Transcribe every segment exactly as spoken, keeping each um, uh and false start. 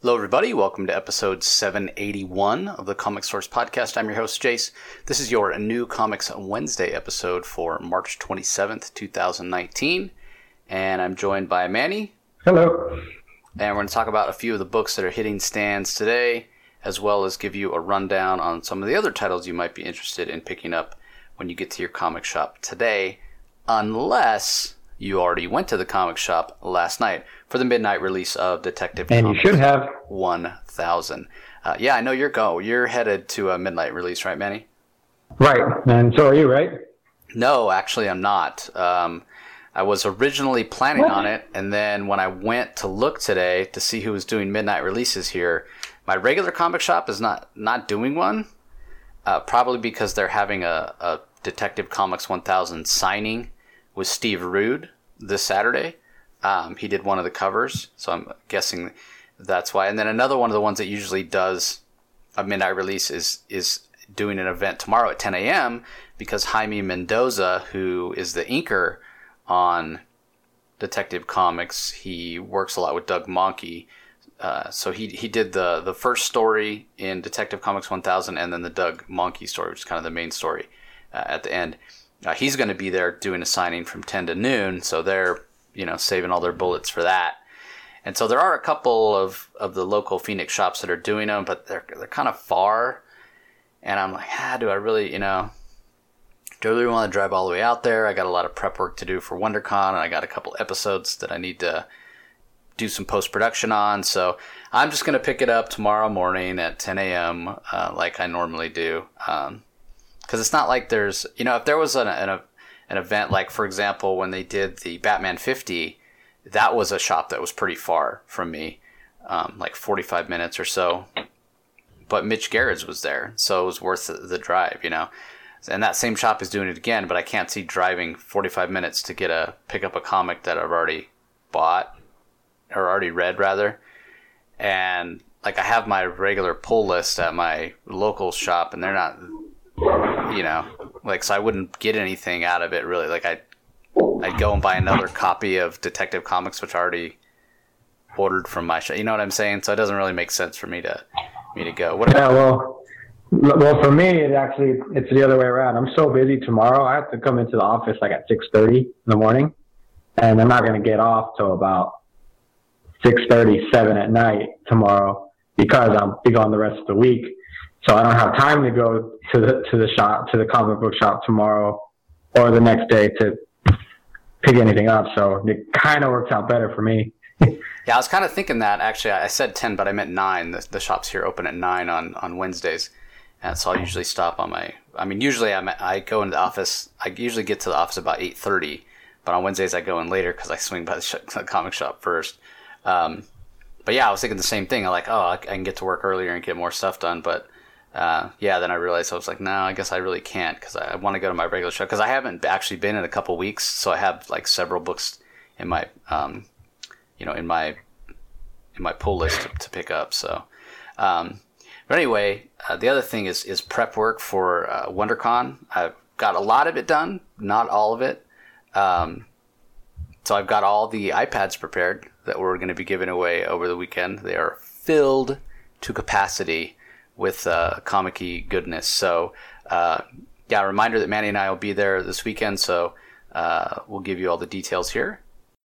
Hello, everybody. Welcome to episode seven eighty-one of the Comic Source Podcast. I'm your host, Jace. This is your new Comics Wednesday episode for March twenty-seventh, twenty nineteen. And I'm joined by Manny. Hello. And we're going to talk about a few of the books that are hitting stands today, as well as give you a rundown on some of the other titles you might be interested in picking up when you get to your comic shop today, unless you already went to the comic shop last night for the midnight release of Detective and Comics you should have one thousand. Uh, yeah, I know you're go. You're headed to a midnight release, right, Manny? Right, and so are you, right? No, actually, I'm not. Um, I was originally planning what? on it, and then when I went to look today to see who was doing midnight releases here, my regular comic shop is not not doing one. Uh, probably because they're having a, a Detective Comics one thousand signing with Steve Rude this Saturday. Um, he did one of the covers, so I'm guessing that's why. And then another one of the ones that usually does a midnight release is is doing an event tomorrow at ten a.m. because Jaime Mendoza, who is the inker on Detective Comics, he works a lot with Doug Mahnke. Uh, so he he did the, the first story in Detective Comics one thousand and then the Doug Mahnke story, which is kind of the main story uh, at the end. Uh, he's going to be there doing a signing from ten to noon, so they're, you know, saving all their bullets for that. And so there are a couple of, of the local Phoenix shops that are doing them, but they're they're kind of far. And I'm like, ah, do I really, you know, do I really want to drive all the way out there? I got a lot of prep work to do for WonderCon, and I got a couple episodes that I need to do some post-production on. So I'm just going to pick it up tomorrow morning at ten a.m. Uh, like I normally do. Um, Because it's not like there's, you know, if there was an, an an event like, for example, when they did the Batman fifty, that was a shop that was pretty far from me, um, like forty-five minutes or so. But Mitch Gerrits was there, so it was worth the, the drive, you know. And that same shop is doing it again, but I can't see driving forty-five minutes to get a pick up a comic that I've already bought or already read, rather. And like I have my regular pull list at my local shop, and they're not. You know, like, so I wouldn't get anything out of it, really. Like, I'd, I'd go and buy another copy of Detective Comics, which I already ordered from my shop. You know what I'm saying? So it doesn't really make sense for me to me to go. What about- yeah, well, well, for me, it actually, it's the other way around. I'm so busy tomorrow, I have to come into the office, like, at six thirty in the morning, and I'm not going to get off till about six thirty, seven at night tomorrow, because I'll be gone the rest of the week. So I don't have time to go to the to the shop, to the comic book shop tomorrow or the next day to pick anything up. So it kind of works out better for me. Yeah, I was kind of thinking that, actually. I said ten, but I meant nine. The, the shops here open at nine on, on Wednesdays. And so I'll usually stop on my... I mean, usually I'm, I go into the office... I usually get to the office about eight thirty. But on Wednesdays I go in later because I swing by the, sh- the comic shop first. Um, but yeah, I was thinking the same thing. I'm like, oh, I can get to work earlier and get more stuff done. But... Uh, yeah, then I realized I was like, no, I guess I really can't because I, I want to go to my regular shop because I haven't actually been in a couple weeks, so I have like several books in my, um, you know, in my in my pull list to, to pick up. So, um, but anyway, uh, the other thing is is prep work for uh, WonderCon. I've got a lot of it done, not all of it. Um, so I've got all the iPads prepared that we're going to be giving away over the weekend. They are filled to capacity with uh, comic-y goodness. So, uh, yeah, a reminder that Manny and I will be there this weekend, so uh, we'll give you all the details here.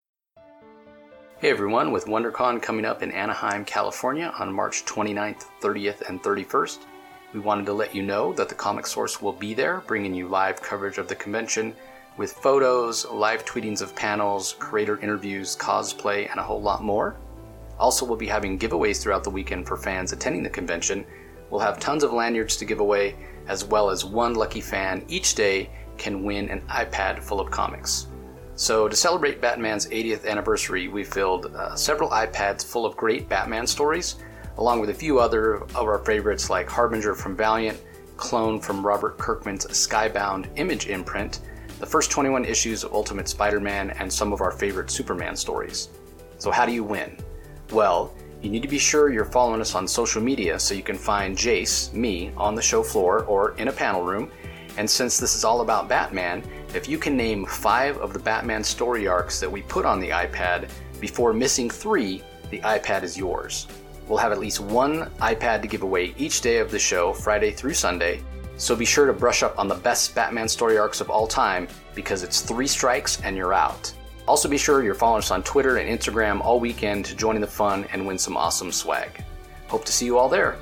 Hey everyone, with WonderCon coming up in Anaheim, California on March twenty-ninth, thirtieth, and thirty-first, we wanted to let you know that the Comic Source will be there, bringing you live coverage of the convention with photos, live tweetings of panels, creator interviews, cosplay, and a whole lot more. Also, we'll be having giveaways throughout the weekend for fans attending the convention. We'll have tons of lanyards to give away, as well as one lucky fan each day can win an iPad full of comics. So to celebrate Batman's eightieth anniversary, we filled uh, several iPads full of great Batman stories, along with a few other of our favorites like Harbinger from Valiant, Clone from Robert Kirkman's Skybound Image imprint, the first twenty-one issues of Ultimate Spider-Man, and some of our favorite Superman stories. So how do you win? Well, you need to be sure you're following us on social media so you can find Jace, me, on the show floor or in a panel room. And since this is all about Batman, if you can name five of the Batman story arcs that we put on the iPad before missing three, the iPad is yours. we'll have at least one iPad to give away each day of the show, Friday through Sunday, so be sure to brush up on the best Batman story arcs of all time, because it's three strikes and you're out. Also be sure you're following us on Twitter and Instagram all weekend to join in the fun and win some awesome swag. Hope to see you all there.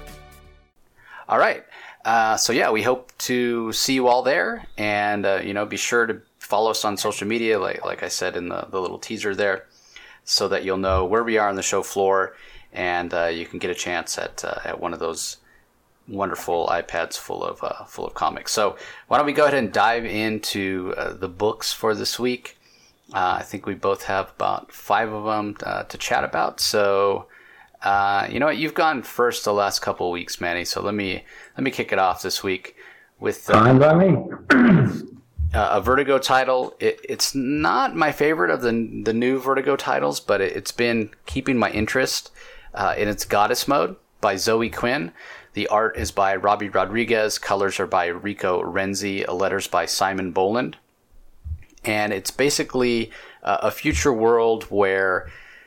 All right. Uh, so yeah, we hope to see you all there, and uh, you know, be sure to follow us on social media, like like I said in the, the little teaser there, so that you'll know where we are on the show floor, and uh, you can get a chance at uh, at one of those wonderful iPads full of uh, full of comics. So why don't we go ahead and dive into uh, the books for this week? Uh, I think we both have about five of them uh, to chat about. So. Uh, you know what? You've gone first the last couple of weeks, Manny. So let me let me kick it off this week with uh, Fine by me. uh, a Vertigo title. It, it's not my favorite of the the new Vertigo titles, but it, it's been keeping my interest. Uh, and it's Goddess Mode by Zoe Quinn. The art is by Robbie Rodriguez. Colors are by Rico Renzi. Letters by Simon Boland. And it's basically uh, a future world where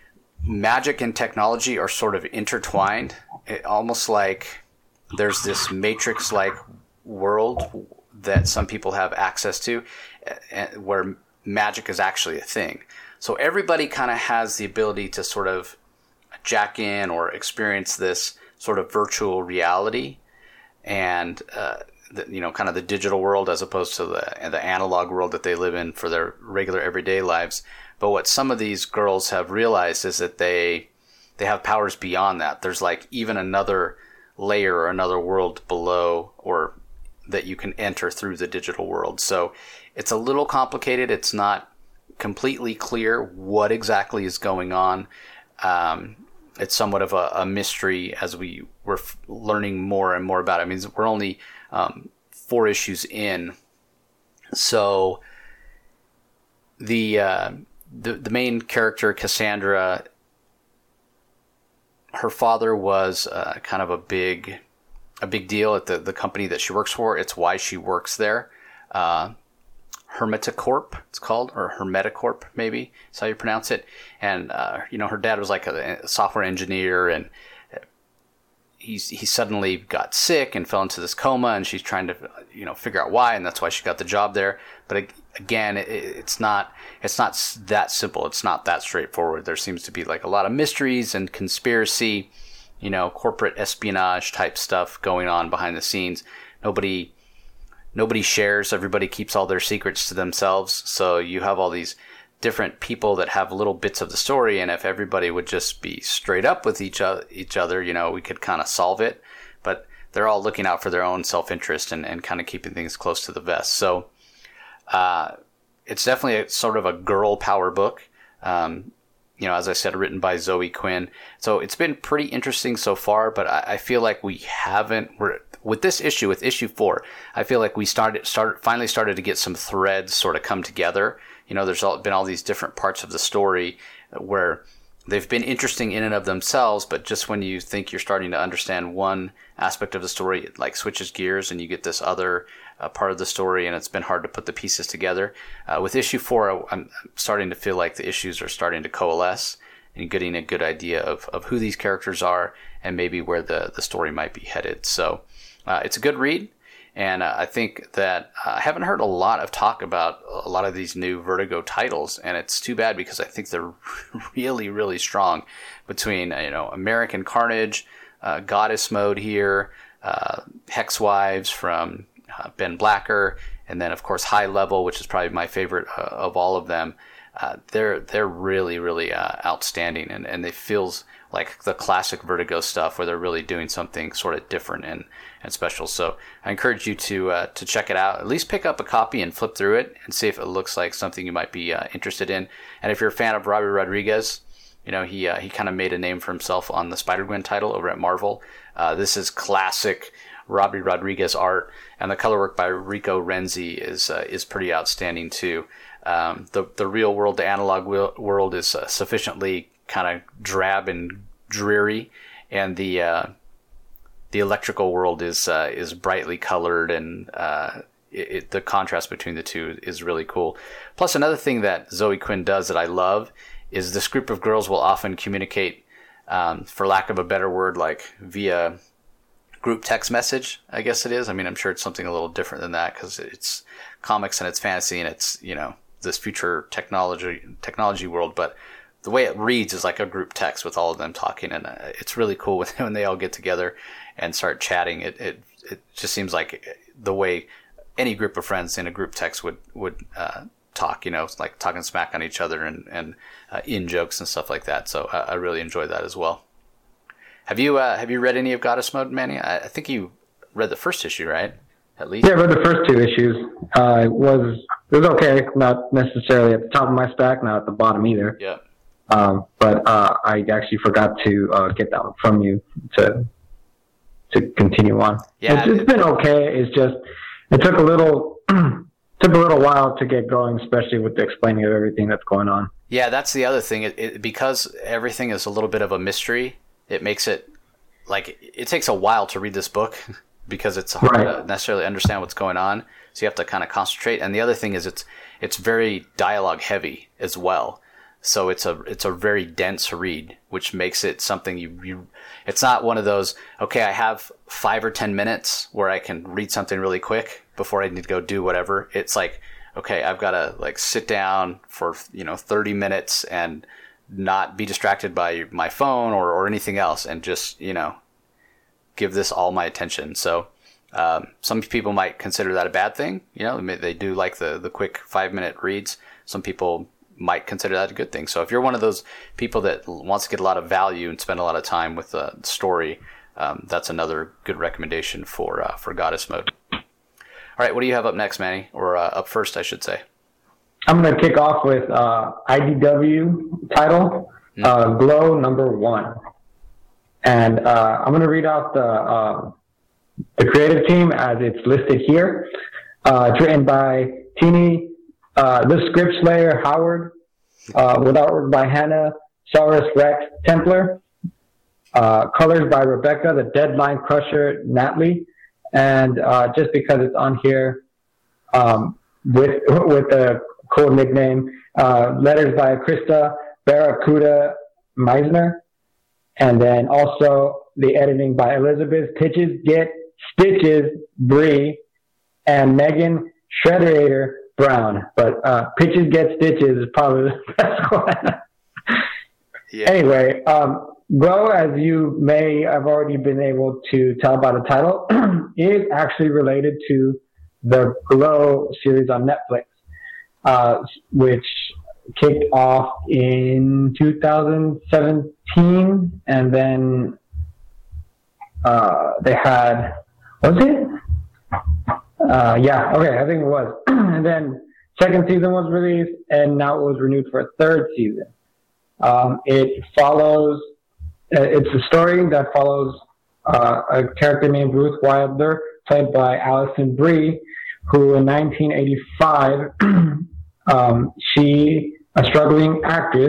magic and technology are sort of intertwined. It, almost like there's this Matrix-like world that some people have access to, uh, where magic is actually a thing. So everybody kind of has the ability to sort of jack in or experience this sort of virtual reality, and uh, the, you know, kind of the digital world as opposed to the the analog world that they live in for their regular everyday lives. But what some of these girls have realized is that they they have powers beyond that. There's like even another layer or another world below, or that you can enter through the digital world. So it's a little complicated. It's not completely clear what exactly is going on. Um, it's somewhat of a, a mystery as we were f- learning more and more about it. I mean, we're only um, four issues in. So the... Uh, The, the main character, Cassandra, her father was uh, kind of a big a big deal at the, the company that she works for. It's why she works there. Uh, Hermetacorp, it's called, or Hermetacorp, maybe is how you pronounce it. And, uh, you know, her dad was like a, a software engineer, and he's, he suddenly got sick and fell into this coma, and she's trying to, you know, figure out why, and that's why she got the job there. But again, it, it's not it's not that simple. It's not that straightforward. There seems to be like a lot of mysteries and conspiracy, you know, corporate espionage type stuff going on behind the scenes. Nobody nobody shares. Everybody keeps all their secrets to themselves. So you have all these different people that have little bits of the story, and if everybody would just be straight up with each other, each other, you know, we could kind of solve it. But they're all looking out for their own self-interest and, and kind of keeping things close to the vest. So uh, it's definitely a, sort of a girl power book. Um, you know, as I said, written by Zoe Quinn. So it's been pretty interesting so far, but I, I feel like we haven't, we're, with this issue, with issue four, I feel like we started, started, finally started to get some threads sort of come together. You know, there's all, been all these different parts of the story where they've been interesting in and of themselves, but just when you think you're starting to understand one aspect of the story, it like switches gears and you get this other uh, part of the story, and it's been hard to put the pieces together. Uh, with issue four, I'm starting to feel like the issues are starting to coalesce and getting a good idea of, of who these characters are and maybe where the, the story might be headed. So uh, it's a good read. And uh, I think that uh, I haven't heard a lot of talk about a lot of these new Vertigo titles, and it's too bad because I think they're really, really strong. Between uh, you know American Carnage, uh, Goddess Mode here, uh, Hex Wives from uh, Ben Blacker, and then of course High Level, which is probably my favorite uh, of all of them. Uh, they're they're really, really uh, outstanding, and and it feels like the classic Vertigo stuff where they're really doing something sort of different and, and special. So I encourage you to uh, to check it out. At least pick up a copy and flip through it and see if it looks like something you might be uh, interested in. And if you're a fan of Robbie Rodriguez, you know, he uh, he kind of made a name for himself on the Spider-Gwen title over at Marvel. Uh, this is classic Robbie Rodriguez art, and the color work by Rico Renzi is uh, is pretty outstanding too. Um, the the real world, the analog world, is uh, sufficiently kind of drab and dreary, and the uh, the electrical world is uh, is brightly colored, and uh, it, it, the contrast between the two is really cool. Plus, another thing that Zoe Quinn does that I love is this group of girls will often communicate um, for lack of a better word, like via group text message, I guess it is. I mean, I'm sure it's something a little different than that because it's comics and it's fantasy and it's, you know, this future technology technology world. But the way it reads is like a group text with all of them talking, and uh, it's really cool when, when they all get together and start chatting. It, it it just seems like the way any group of friends in a group text would would uh, talk, you know, like talking smack on each other and and uh, in jokes and stuff like that. So I, I really enjoyed that as well. Have you uh, have you read any of Goddess Mode, Manny? I, I think you read the first issue, right? At least. Yeah, I read the first two issues. Uh, it was it was okay, not necessarily at the top of my stack, not at the bottom either. Yeah. Um, but uh, I actually forgot to uh, get that one from you to to continue on. Yeah, it's, it's it, been okay. It's just it took a little took a little while to get going, especially with the explaining of everything that's going on. Yeah, that's the other thing. It, it, because everything is a little bit of a mystery, it makes it like it takes a while to read this book because it's hard right. to necessarily understand what's going on. So you have to kind of concentrate. And the other thing is it's it's very dialogue heavy as well. So it's a it's a very dense read, which makes it something you, you it's not one of those, okay, I have five or ten minutes where I can read something really quick before I need to go do whatever. It's like, okay, I've got to like sit down for, you know, thirty minutes and not be distracted by my phone or, or anything else and just, you know, give this all my attention. So um, some people might consider that a bad thing. You know, they do like the, the quick five minute reads. Some people might consider that a good thing. So if you're one of those people that wants to get a lot of value and spend a lot of time with the story, um, that's another good recommendation for uh, for Goddess Mode. All right, what do you have up next, Manny? Or uh, up first, I should say. I'm going to kick off with uh, I D W title, mm-hmm. uh, Glow number one. And uh, I'm going to read out the, uh, the creative team as it's listed here. Uh, it's written by Teeny Uh, the Script Slayer Howard, uh, with artwork by Hannah Saurus Rex Templar, uh, colors by Rebecca, the Deadline Crusher Natalie, and uh, just because it's on here um, with with a cool nickname, uh, letters by Krista Barracuda Meisner, and then also the editing by Elizabeth Pitches Get Stitches Bree and Megan Shredderator Brown, but uh, Pitches Get Stitches is probably the best one. Yeah. Anyway, um, Glow, as you may have already been able to tell by the title, is actually related to the Glow series on Netflix, uh, which kicked off in two thousand seventeen, and then uh, they had, was it? Uh, yeah, okay, I think it was. And then second season was released, and now it was renewed for a third season. Um, it follows, uh, it's a story that follows uh, a character named Ruth Wilder, played by Alison Brie, who in nineteen eighty-five, um, she, a struggling actress,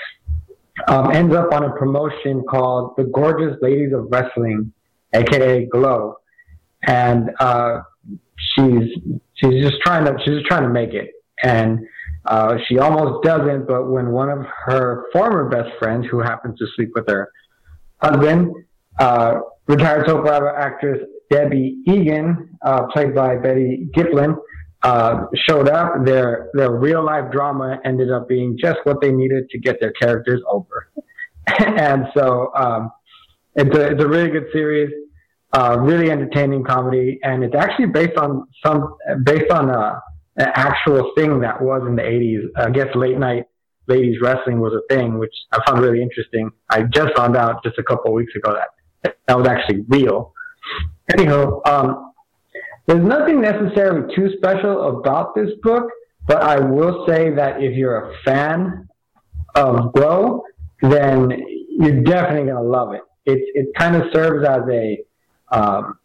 um, ends up on a promotion called The Gorgeous Ladies of Wrestling, aka Glow. And uh, she's she's just trying to she's just trying to make it, and uh, she almost doesn't. But when one of her former best friends, who happens to sleep with her husband, uh, retired soap opera actress Debbie Egan, uh, played by Betty Giplin, uh, showed up, their their real life drama ended up being just what they needed to get their characters over. And so um, it's a it's a really good series. Uh, really entertaining comedy, and it's actually based on some based on a, an actual thing that was in the eighties. I guess late night ladies wrestling was a thing, which I found really interesting. I just found out just a couple of weeks ago that that was actually real. Anyhow, um, there's nothing necessarily too special about this book, but I will say that if you're a fan of Glow, then you're definitely gonna love it. It it kind of serves as a Um,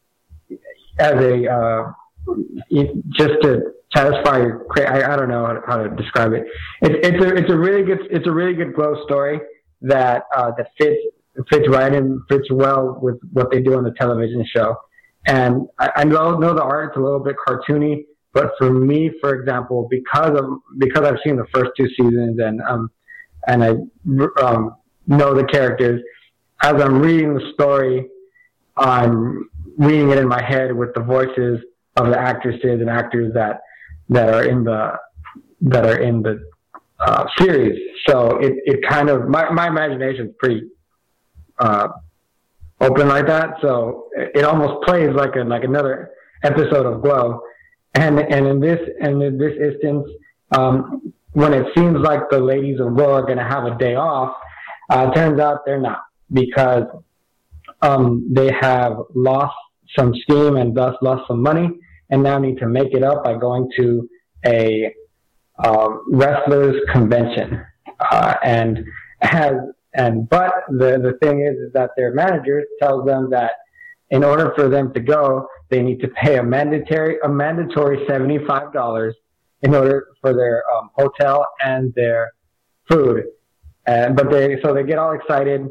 as a uh, just to satisfy your, I, I don't know how to, how to describe it. It's it's a it's a really good it's a really good Glow story that uh, that fits fits right in fits well with what they do on the television show. And I, I know know the art is a little bit cartoony, but for me, for example, because of because I've seen the first two seasons and um and I um know the characters. As I'm reading the story, I'm reading it in my head with the voices of the actresses and actors that that are in the that are in the uh, series. So it, it kind of my, my imagination is pretty uh, open like that. So it, it almost plays like a like another episode of Glow. And and in this and in this instance, um, when it seems like the ladies of Glow are going to have a day off, uh, it turns out they're not, because um, they have lost some steam and thus lost some money, and now need to make it up by going to a uh, wrestlers convention. Uh, and has and but the the thing is, is that their manager tells them that in order for them to go, they need to pay a mandatory a mandatory seventy-five dollars in order for their um, hotel and their food. And but they so they get all excited,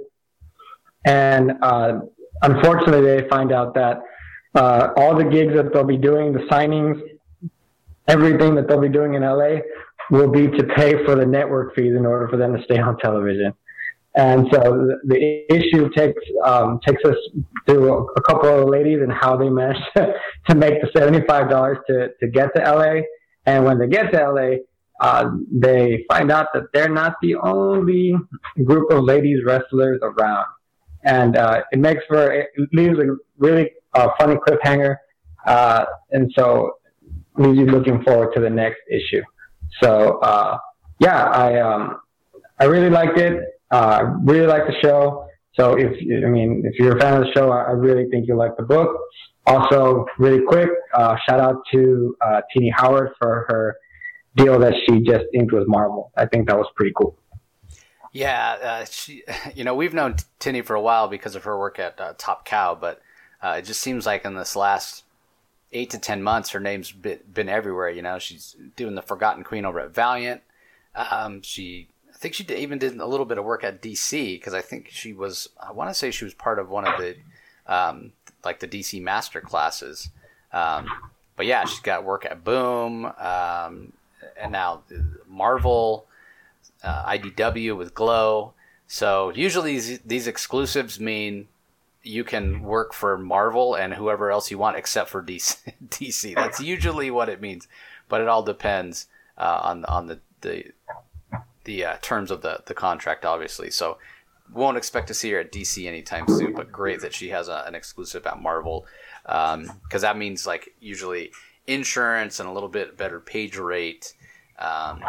and uh, unfortunately they find out that uh, all the gigs that they'll be doing, the signings, everything that they'll be doing in L A will be to pay for the network fees in order for them to stay on television. And so the, the issue takes um, takes us through a, a couple of the ladies and how they managed to, to make the seventy-five dollars to, to get to L A. And when they get to L A, uh, they find out that they're not the only group of ladies wrestlers around. And uh, it makes for, it leaves a really uh, funny cliffhanger. Uh, and so leaves you looking forward to the next issue. So, uh, yeah, I um, I really liked it. I uh, really like the show. So if, I mean, if you're a fan of the show, I, I really think you'll like the book. Also, really quick, uh, shout out to uh, Tini Howard for her deal that she just inked with Marvel. I think that was pretty cool. Yeah, uh, she, you know, we've known Tini for a while because of her work at uh, Top Cow, but uh, it just seems like in this last eight to ten months, her name's been, been everywhere. You know, she's doing the Forgotten Queen over at Valiant. Um, she, I think she did, even did a little bit of work at D C, because I think she was, I want to say she was part of one of the, um, like the D C master classes. Um, but yeah, she's got work at Boom, um, and now Marvel, uh, I D W with Glow. So usually these, these exclusives mean you can work for Marvel and whoever else you want except for D C. D C. That's usually what it means, but it all depends uh, on on the the, the uh, terms of the, the contract, obviously. So won't expect to see her at D C anytime soon, but great that she has a, an exclusive at Marvel, because um, that means like usually insurance and a little bit better page rate. Um,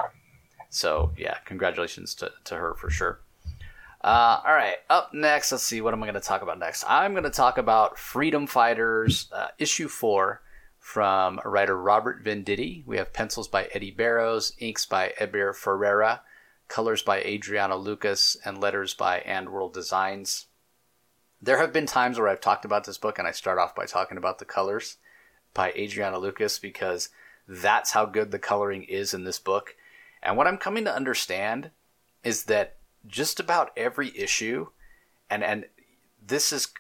so yeah, congratulations to, to her for sure. Uh, all right, up next, let's see, what am I going to talk about next? I'm going to talk about Freedom Fighters uh, issue four from writer Robert Venditti. We have pencils by Eddie Barrows, inks by Eber Ferreira, colors by Adriano Lucas, and letters by And World Designs. There have been times where I've talked about this book and I start off by talking about the colors by Adriano Lucas, because that's how good the coloring is in this book. And what I'm coming to understand is that just about every issue, and and this is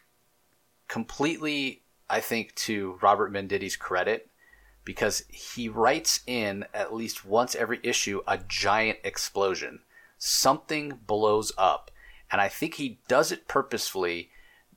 completely, I think, to Robert Venditti's credit, because he writes in at least once every issue a giant explosion. Something blows up, and I think he does it purposefully.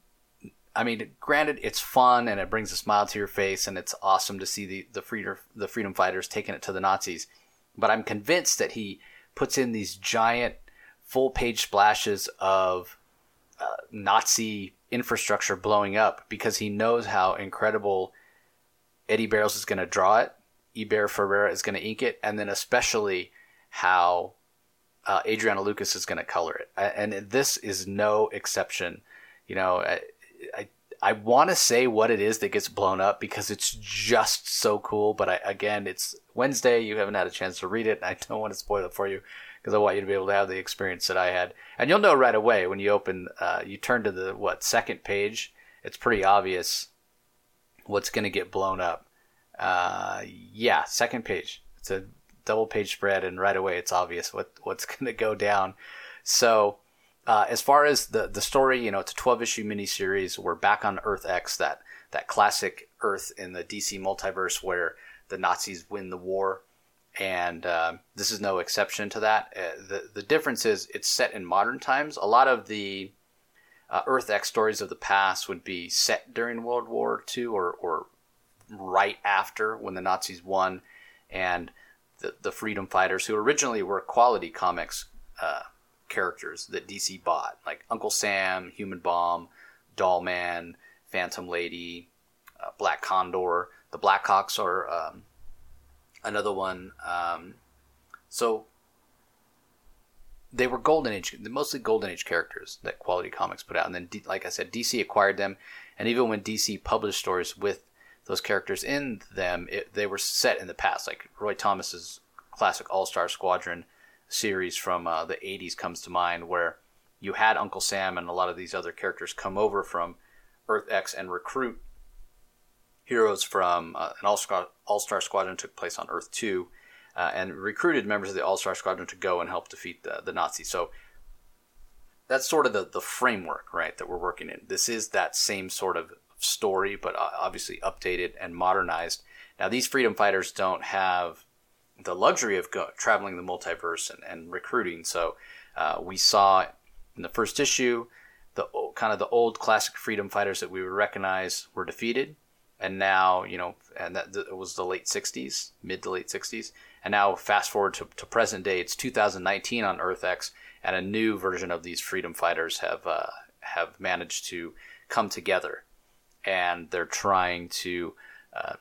I mean, granted, it's fun and it brings a smile to your face, and it's awesome to see the the freedom the freedom fighters taking it to the Nazis. But I'm convinced that he puts in these giant full-page splashes of uh, Nazi infrastructure blowing up because he knows how incredible Eddie Barrows is going to draw it, Eber Ferreira is going to ink it, and then especially how uh, Adriano Lucas is going to color it. And this is no exception. You know, I I, I want to say what it is that gets blown up because it's just so cool, but I, again, it's Wednesday, you haven't had a chance to read it, and I don't want to spoil it for you, because I want you to be able to have the experience that I had. And you'll know right away when you open, uh, you turn to the, what, second page, it's pretty obvious what's going to get blown up. Uh, yeah, second page. It's a double page spread, and right away it's obvious what, what's going to go down. So uh, as far as the, the story, you know, it's a twelve-issue miniseries. We're back on Earth X, that, that classic Earth in the D C multiverse where the Nazis win the war. and uh, this is no exception to that. Uh, the the difference is it's set in modern times. A lot of the uh, Earth X stories of the past would be set during World War Two or or right after, when the Nazis won, and the the freedom fighters, who originally were quality comics uh, characters that D C bought, like Uncle Sam, Human Bomb, Doll Man, Phantom Lady, uh, Black Condor. The Blackhawks are um, another one. Um, so they were Golden Age, mostly Golden Age characters that Quality Comics put out. And then, D, like I said, D C acquired them. And even when D C published stories with those characters in them, it, they were set in the past. Like Roy Thomas's classic All-Star Squadron series from uh, the eighties comes to mind, where you had Uncle Sam and a lot of these other characters come over from Earth X and recruit heroes from uh, an All-Star, All-Star Squadron took place on Earth two, uh, and recruited members of the All-Star Squadron to go and help defeat the, the Nazis. So that's sort of the, the framework, right, that we're working in. This is that same sort of story, but obviously updated and modernized. Now, these freedom fighters don't have the luxury of go, traveling the multiverse and, and recruiting. So uh, we saw in the first issue, the kind of the old classic freedom fighters that we would recognize were defeated. And now, you know, and that it was the late sixties, mid to late sixties. And now fast forward to, to present day, it's two thousand nineteen on Earth X, and a new version of these freedom fighters have uh, have managed to come together. And they're trying to uh,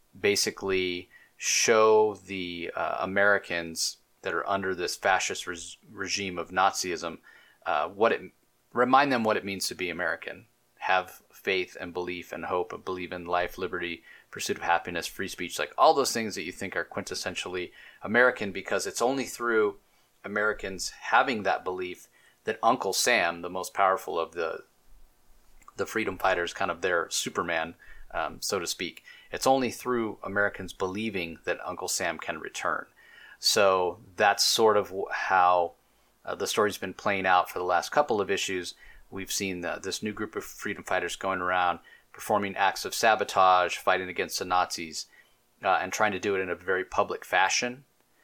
basically show the uh, Americans that are under this fascist res- regime of Nazism, uh, what it remind them what it means to be American. Have faith and belief and hope, and believe in life, liberty, pursuit of happiness, free speech, like all those things that you think are quintessentially American, because it's only through Americans having that belief that Uncle Sam, the most powerful of the the freedom fighters, kind of their Superman, um, so to speak, it's only through Americans believing that Uncle Sam can return. So that's sort of how uh, the story's been playing out for the last couple of issues. We've seen the, this new group of freedom fighters going around performing acts of sabotage, fighting against the Nazis, uh, and trying to do it in a very public fashion,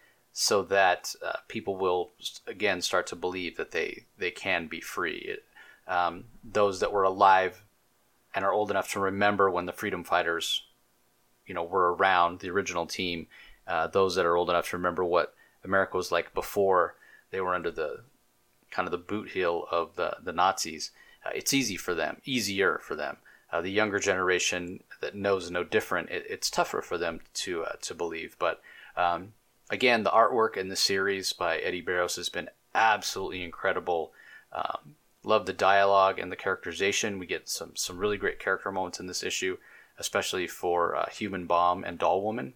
so that uh, people will, again, start to believe that they, they can be free. It, um, those that were alive and are old enough to remember when the freedom fighters, you know, were around, the original team, uh, those that are old enough to remember what America was like before they were under the kind of the boot heel of the, the Nazis, uh, it's easy for them, easier for them. Uh, the younger generation that knows no different, it, it's tougher for them to uh, to believe. But um, again, the artwork in the series by Eddie Barros has been absolutely incredible. Um, love the dialogue and the characterization. We get some some really great character moments in this issue, especially for uh, Human Bomb and Doll Woman.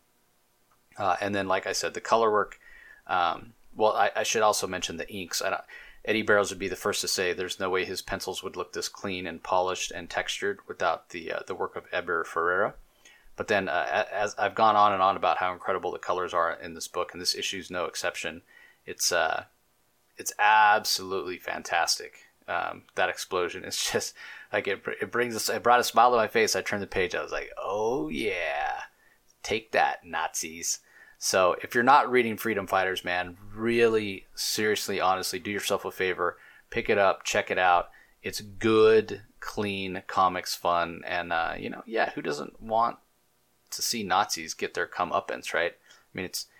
Uh, and then, like I said, the color work. Um, well, I, I should also mention the inks. I don't, Eddie Barros would be the first to say there's no way his pencils would look this clean and polished and textured without the uh, the work of Eber Ferreira. But then, uh, as I've gone on and on about how incredible the colors are in this book, and this issue's no exception, it's uh, it's absolutely fantastic. Um, that explosion is just like it. It brings us. It brought a smile to my face. I turned the page. I was like, "Oh yeah, take that, Nazis!" So if you're not reading Freedom Fighters, man, really, seriously, honestly, do yourself a favor. Pick it up. Check it out. It's good, clean comics fun. And, uh, you know, yeah, who doesn't want to see Nazis get their comeuppance, right? I mean, it's...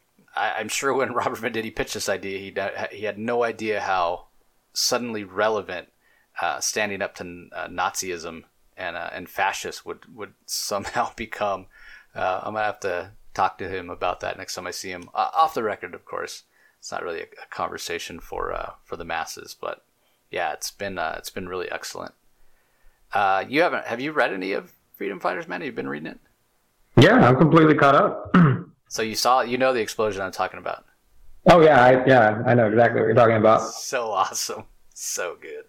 I, I'm sure when Robert Venditti pitched this idea, he, he had no idea how suddenly relevant uh, standing up to uh, Nazism and uh, and fascists would, would somehow become. Uh, I'm going to have to talk to him about that next time I see him. Uh, off the record, of course. It's not really a, a conversation for uh, for the masses, but yeah, it's been uh, it's been really excellent. Uh, you haven't have you read any of Freedom Fighters, man? Have you been reading it? Yeah, I'm completely caught up. So you saw, you know the explosion I'm talking about. Oh yeah, I, yeah, I know exactly what you're talking about. So awesome, so good.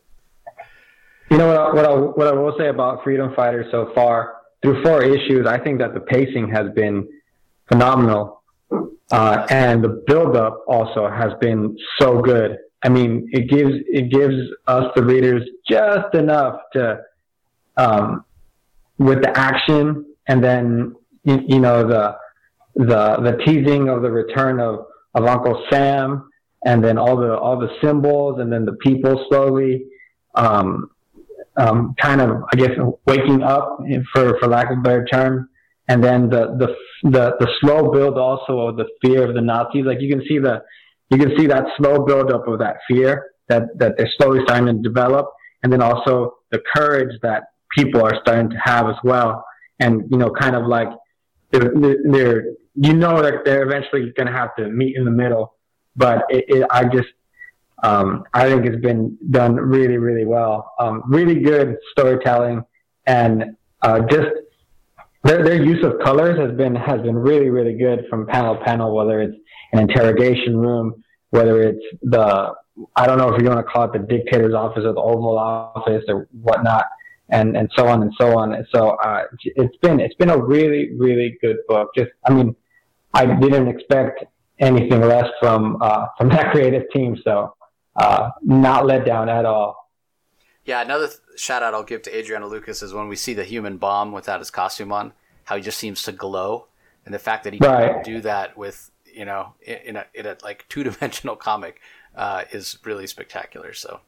You know what? I, what I, what I will say about Freedom Fighters so far, through four issues, I think that the pacing has been phenomenal, uh, and the build-up also has been so good. I mean, it gives it gives us the readers just enough to, um, with the action, and then you, you know the the the teasing of the return of, of Uncle Sam, and then all the all the symbols, and then the people slowly, um, um, kind of I guess waking up, for for lack of a better term, and then the the the, the slow build also of the fear of the Nazis. Like you can see the you can see that slow build up of that fear that that they're slowly starting to develop, and then also the courage that people are starting to have as well, and you know, kind of like they're, they're you know that they're eventually going to have to meet in the middle, but it, it, I just um, I think it's been done really, really well. Um, really good storytelling, and uh, just their their use of colors has been has been really, really good from panel to panel. Whether it's an interrogation room, whether it's the I don't know if you want to call it the dictator's office or the Oval Office or whatnot, and, and so on and so on. And so uh, it's been it's been a really, really good book. Just I mean, I didn't expect anything less from uh, from that creative team. So uh, not let down at all. Yeah, another th- shout out I'll give to Adriano Lucas is when we see the human bomb without his costume on, how he just seems to glow, and the fact that he right. can do that with you know in, in a in a like two dimensional comic uh, is really spectacular. So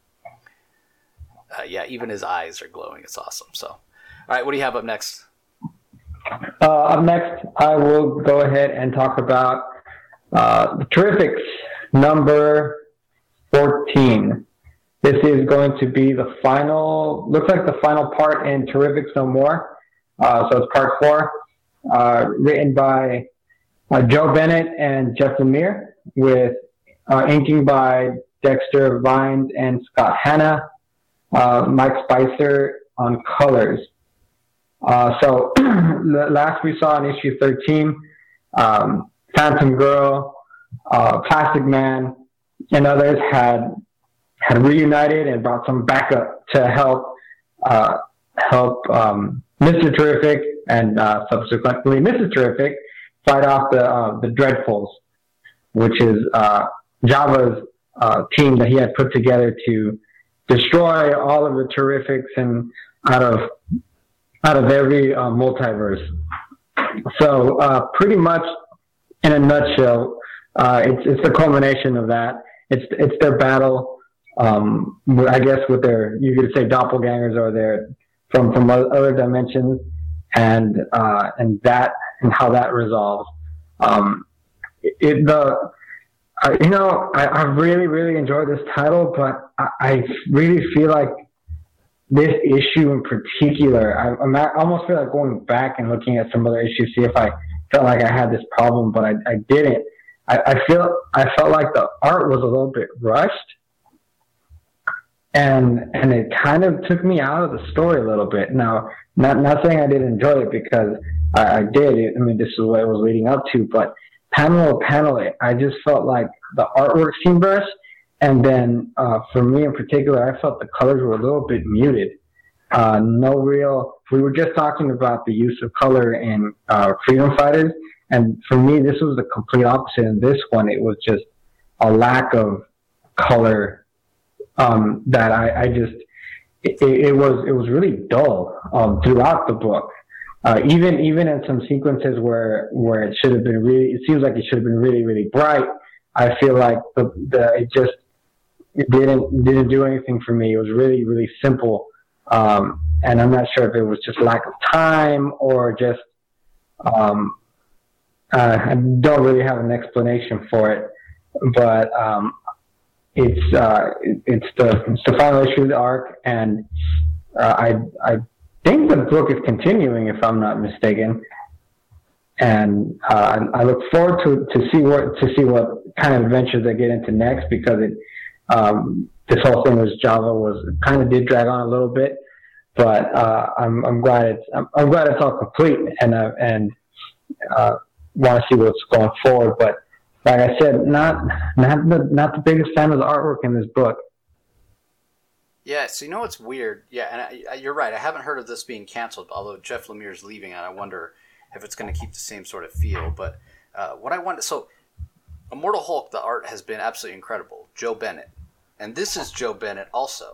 uh, yeah, even his eyes are glowing. It's awesome. So all right, what do you have up next? Uh, up next, I will go ahead and talk about uh, the Terrifics number fourteen. This is going to be the final, looks like the final part in Terrifics No More. Uh, so it's part four, uh, written by uh, Joe Bennett and Jeff Lemire, with uh, inking by Dexter Vines and Scott Hanna, uh, Mike Spicer on colors. Uh, so last we saw in issue thirteen, um, Phantom Girl, uh, Plastic Man, and others had had reunited and brought some backup to help uh, help um, Mister Terrific and uh, subsequently Missus Terrific fight off the uh, the Dreadfuls, which is uh, Java's uh, team that he had put together to destroy all of the Terrifics and out of out of every uh, multiverse. So uh, pretty much in a nutshell, uh, it's it's the culmination of that. It's it's their battle. Um, I guess with their, you could say doppelgangers or their from from other dimensions, and uh, and that and how that resolves. Um, it the uh, you know I, I really really enjoyed this title, but I, I really feel like this issue in particular, I, I'm at, I almost feel like going back and looking at some other issues, see if I felt like I had this problem, but I, I didn't. I, I feel I felt like the art was a little bit rushed. And and it kind of took me out of the story a little bit. Now, not not saying I didn't enjoy it, because I, I did. I mean, this is what it was leading up to. But panel to panel, I just felt like the artwork seemed rushed. And then uh, for me in particular, I felt the colors were a little bit muted. Uh, no real. We were just talking about the use of color in uh, Freedom Fighters, and for me, this was the complete opposite. In this one, it was just a lack of color. Um, that I, I just, it, it was, it was really dull, um, throughout the book. Uh, even, even in some sequences where, where it should have been really, it seems like it should have been really, really bright. I feel like the, the, it just, it didn't, didn't do anything for me. It was really, really simple. Um, and I'm not sure if it was just lack of time or just, um, uh, I don't really have an explanation for it, but, um, It's uh, it's the it's the final issue of the arc, and uh, I I think the book is continuing, if I'm not mistaken, and uh, I look forward to to see what to see what kind of adventures they get into next, because it um, this whole thing with Java was kind of did drag on a little bit, but uh, I'm I'm glad it's I'm, I'm glad it's all complete, and uh, and uh, want to see what's going forward, but. Like I said, not not the not the biggest fan of the artwork in this book. Yeah, so you know what's weird? Yeah, and I, I, you're right. I haven't heard of this being canceled, although Jeff Lemire's leaving, and I wonder if it's going to keep the same sort of feel. But uh, what I want, so Immortal Hulk, the art has been absolutely incredible. Joe Bennett, and this is Joe Bennett also.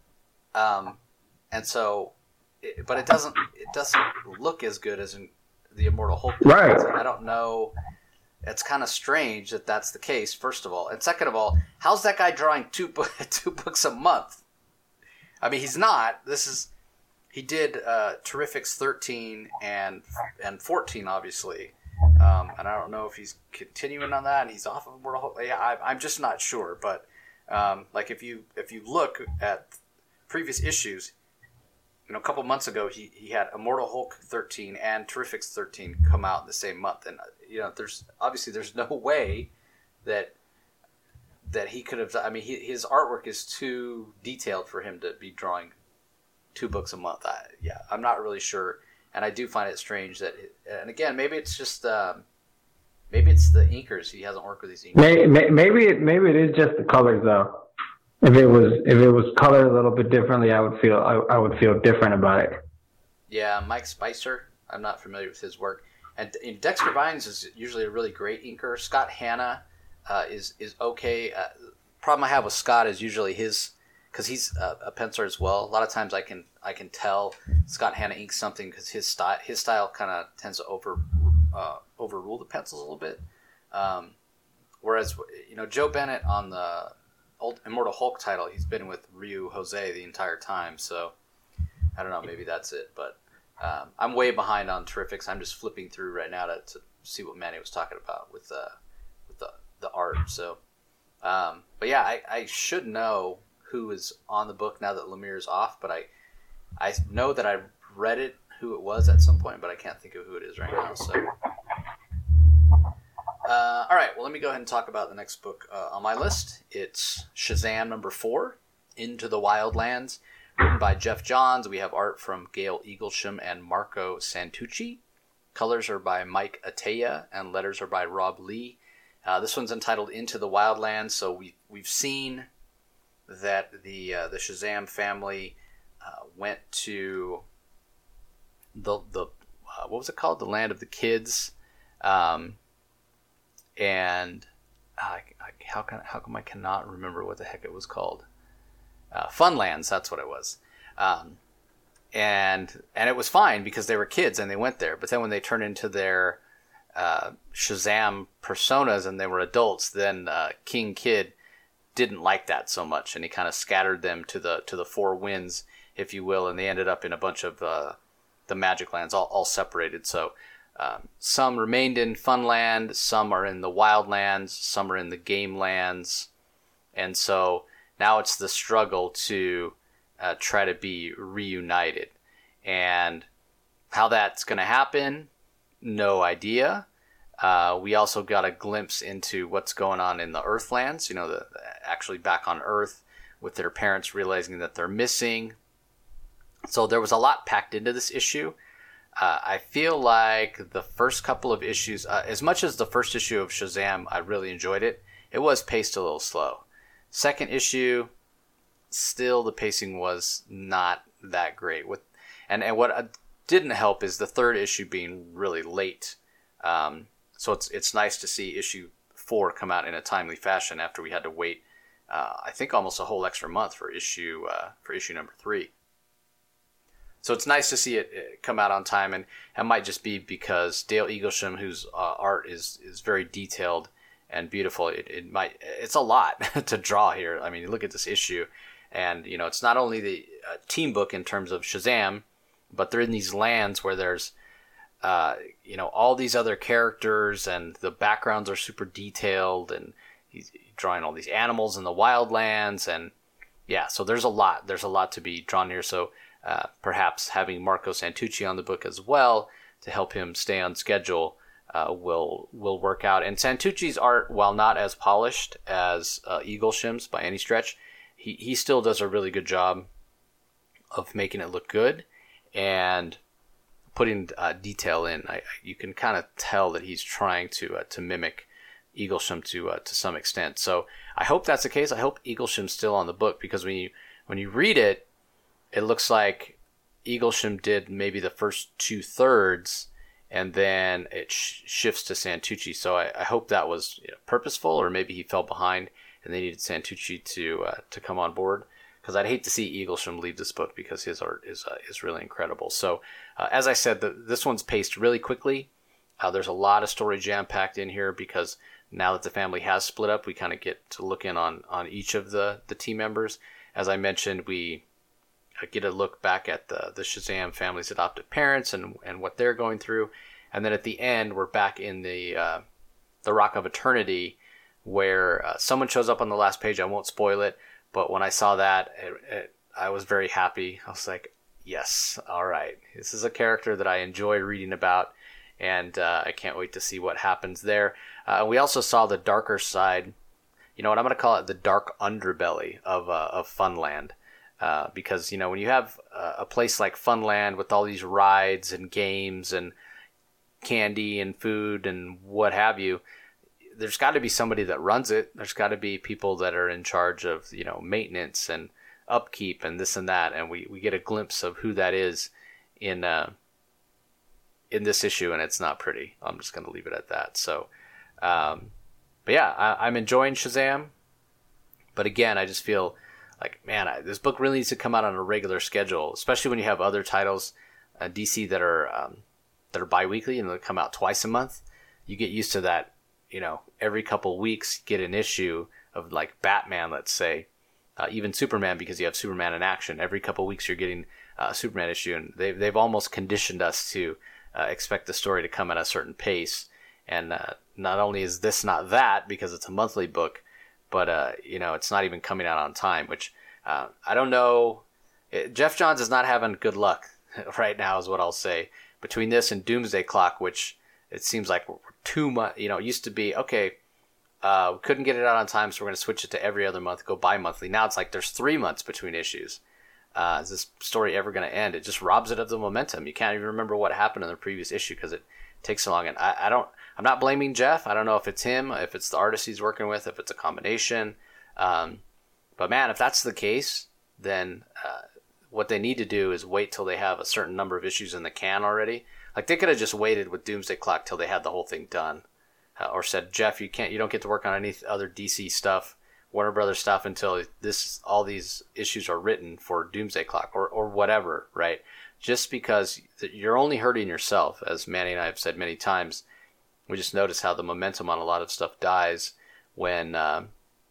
Um, and so, it, but it doesn't it doesn't look as good as in the Immortal Hulk. Right. And I don't know. It's kind of strange that that's the case, first of all. And second of all, how's that guy drawing two, two books a month? I mean, he's not. This is... He did uh, Terrifics thirteen and and fourteen, obviously. Um, and I don't know if he's continuing on that and he's off of Immortal Hulk. Yeah, I, I'm just not sure. But um, like if you if you look at previous issues, you know, a couple months ago, he, he had Immortal Hulk thirteen and Terrifics thirteen come out in the same month. And, you know, there's obviously there's no way that that he could have... I mean, he, his artwork is too detailed for him to be drawing two books a month. I, yeah, I'm not really sure, and I do find it strange that. It, and again, maybe it's just um, maybe it's the inkers. He hasn't worked with these inkers. Maybe, maybe it maybe it is just the colors though. If it was if it was colored a little bit differently, I would feel I, I would feel different about it. Yeah, Mike Spicer. I'm not familiar with his work, and, and Dexter Vines is usually a really great inker. Scott Hanna uh, is is okay. Uh, problem I have with Scott is usually his. Because he's a, a penciler as well. A lot of times I can I can tell Scott Hanna inks something because his style his style kind of tends to over uh, overrule the pencils a little bit. Um, whereas you know Joe Bennett on the old Immortal Hulk title, he's been with Ryu Jose the entire time. So I don't know, maybe that's it. But um, I'm way behind on Terrifics. I'm just flipping through right now to, to see what Manny was talking about with uh, with the the art. So, um, but yeah, I, I should know who is on the book now that Lemire is off, but I I know that I read it, who it was at some point, but I can't think of who it is right now. So, uh, all right, well, let me go ahead and talk about the next book uh, on my list. It's Shazam number four, Into the Wildlands, written by Jeff Johns. We have art from Gail Eaglesham and Marco Santucci. Colors are by Mike Ataya, and letters are by Rob Lee. Uh, this one's entitled Into the Wildlands, so we, we've seen that the uh, the Shazam family uh, went to the the uh, what was it called, the Land of the Kids, um, and uh, I, how can how come I cannot remember what the heck it was called? Uh, Funlands, that's what it was, um, and and it was fine because they were kids and they went there. But then when they turned into their uh, Shazam personas and they were adults, then uh, King Kid didn't like that so much, and he kind of scattered them to the to the four winds, if you will, and they ended up in a bunch of uh, the Magic Lands, all, all separated. So um, some remained in Funland, some are in the Wildlands, some are in the Game Lands, and so now it's the struggle to uh, try to be reunited. And how that's going to happen, no idea. Uh, we also got a glimpse into what's going on in the Earthlands, you know, the, actually back on Earth with their parents realizing that they're missing. So there was a lot packed into this issue. Uh, I feel like the first couple of issues, uh, as much as the first issue of Shazam, I really enjoyed it, it was paced a little slow. Second issue, still the pacing was not that great. With and, and what didn't help is the third issue being really late. Um, So it's it's nice to see issue four come out in a timely fashion after we had to wait, uh, I think, almost a whole extra month for issue uh, for issue number three. So it's nice to see it, it come out on time, and it might just be because Dale Eaglesham, whose uh, art is is very detailed and beautiful. It, it might it's a lot to draw here. I mean, look at this issue, and you know it's not only the uh, team book in terms of Shazam, but they're in these lands where there's Uh, you know, all these other characters, and the backgrounds are super detailed, and he's drawing all these animals in the wildlands, and yeah, so there's a lot. There's a lot to be drawn here. So uh, perhaps having Marco Santucci on the book as well to help him stay on schedule uh, will will work out. And Santucci's art, while not as polished as uh, Eaglesham's by any stretch, he he still does a really good job of making it look good and putting uh, detail in. I, you can kind of tell that he's trying to uh, to mimic Eaglesham to uh, to some extent. So I hope that's the case. I hope Eaglesham's still on the book, because when you when you read it, it looks like Eaglesham did maybe the first two thirds, and then it sh- shifts to Santucci. So I, I hope that was, you know, purposeful, or maybe he fell behind and they needed Santucci to uh, to come on board. because I'd hate to see Eaglesham leave this book because his art is uh, is really incredible. So, uh, as I said, the, this one's paced really quickly. Uh, there's a lot of story jam-packed in here because now that the family has split up, we kind of get to look in on, on each of the, the team members. As I mentioned, we get a look back at the, the Shazam family's adoptive parents and, and what they're going through. And then at the end, we're back in the uh, the Rock of Eternity, where uh, someone shows up on the last page. I won't spoil it, but when I saw that, it, it, I was very happy. I was like, yes, all right. This is a character that I enjoy reading about, and uh, I can't wait to see what happens there. Uh, we also saw the darker side. You know what? I'm going to call it the dark underbelly of uh, of Funland. Uh, because, you know, when you have uh, a place like Funland with all these rides and games and candy and food and what have you, there's got to be somebody that runs it. There's got to be people that are in charge of, you know, maintenance and upkeep and this and that. And we, we get a glimpse of who that is in uh, in this issue, and it's not pretty. I'm just going to leave it at that. So, um, but yeah, I, I'm enjoying Shazam. But again, I just feel like, man, I, this book really needs to come out on a regular schedule, especially when you have other titles, uh, D C, that are um, that are bi-weekly and they come out twice a month. You get used to that, you know, every couple weeks get an issue of like Batman, let's say, uh, even Superman, because you have Superman in action. Every couple weeks you're getting a Superman issue, and they've, they've almost conditioned us to uh, expect the story to come at a certain pace. And uh, not only is this not that, because it's a monthly book, but, uh, you know, it's not even coming out on time, which uh, I don't know. It, Jeff Johns is not having good luck right now is what I'll say. Between this and Doomsday Clock, which it seems like we're too much, you know, it used to be, okay, uh, we couldn't get it out on time, so we're going to switch it to every other month, go bi-monthly. Now it's like there's three months between issues. Uh, is this story ever going to end? It just robs it of the momentum. You can't even remember what happened in the previous issue because it takes so long. And I, I don't, I'm not blaming Jeff. I don't know if it's him, if it's the artist he's working with, if it's a combination. Um, but man, if that's the case, then uh, what they need to do is wait till they have a certain number of issues in the can already. Like they could have just waited with Doomsday Clock till they had the whole thing done, uh, or said, Jeff, you can't, you don't get to work on any other D C stuff, Warner Brothers stuff, until this, all these issues are written for Doomsday Clock, or or whatever, right? Just because you're only hurting yourself, as Manny and I have said many times. We just notice how the momentum on a lot of stuff dies when uh,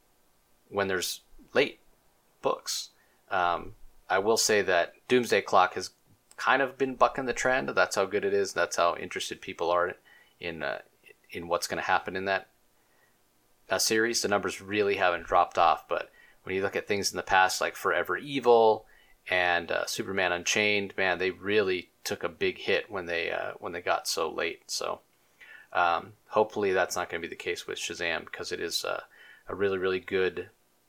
when there's late books. Um, I will say that Doomsday Clock has kind of been bucking the trend. That's how good it is. That's how interested people are in uh, in what's going to happen in that uh, series. The numbers really haven't dropped off. But when you look at things in the past, like Forever Evil and uh, Superman Unchained, man, they really took a big hit when they uh, when they got so late. So. Um, hopefully that's not going to be the case with Shazam, because it is uh, a really, really good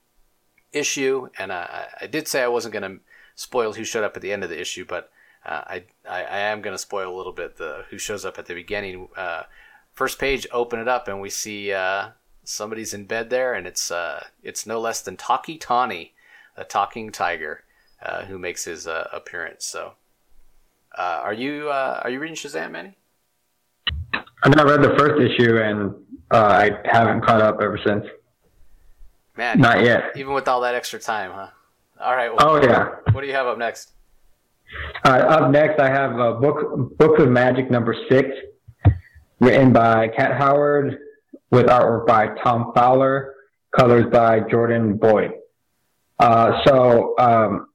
issue. And I, I did say I wasn't going to spoil who showed up at the end of the issue, but uh, I, I, I am going to spoil a little bit the who shows up at the beginning. Uh, first page, open it up, and we see uh, somebody's in bed there, and it's uh, it's no less than Taki Tawny, a talking tiger, uh, who makes his uh, appearance. So, uh, are you uh, are you reading Shazam, Manny? I've not read the first issue, and uh, I haven't caught up ever since. Man, not even, yet. Even with all that extra time, huh? All right. Well, oh yeah. What do you have up next? Uh, up next, I have a book, Books of Magic number six, written by Cat Howard, with artwork by Tom Fowler, colors by Jordan Boyd. Uh, so um,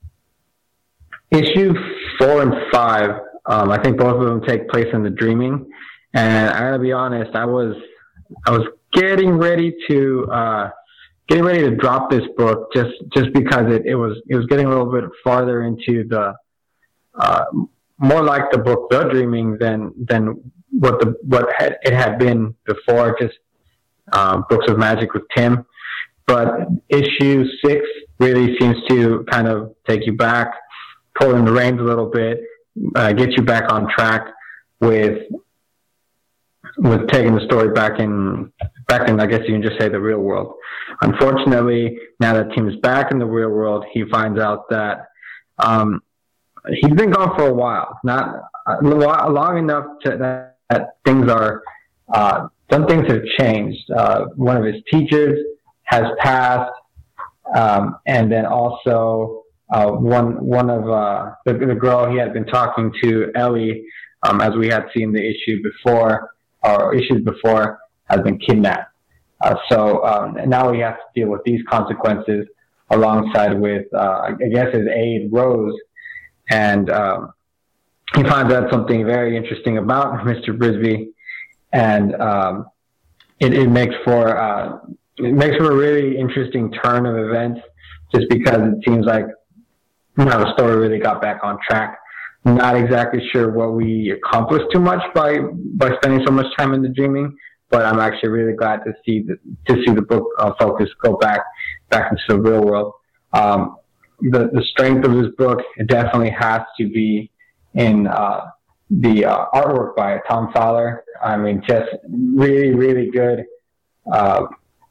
issue four and five, um, I think both of them take place in the Dreaming. And I gotta be honest, I was, I was getting ready to, uh, getting ready to drop this book just, just because it, it was, it was getting a little bit farther into the, uh, more like the book, The Dreaming, than, than what the, what had, it had been before, just, um, Books of Magic with Tim. But issue six really seems to kind of take you back, pull in the reins a little bit, uh, get you back on track with, with taking the story back in, back in, I guess you can just say, the real world. Unfortunately, now that Tim is back in the real world, he finds out that um, he's been gone for a while, not uh, long enough to, that, that things are, uh, some things have changed. Uh, one of his teachers has passed. Um, and then also uh, one one of uh, the, the girl he had been talking to, Ellie, um, as we had seen the issue before, or issues before, has been kidnapped. Uh, so um, now he has to deal with these consequences alongside with, uh, I guess, his aide, Rose. And um, he finds out something very interesting about Mister Brisby. And um, it, it makes for uh, it makes for a really interesting turn of events, just because it seems like you know the story really got back on track. I'm not exactly sure what we accomplished too much by by spending so much time in the dreaming, but I'm actually really glad to see the to see the book uh, focus go back back into the real world. Um, the the strength of this book, it definitely has to be in uh, the uh, artwork by Tom Fowler. I mean, just really really good uh,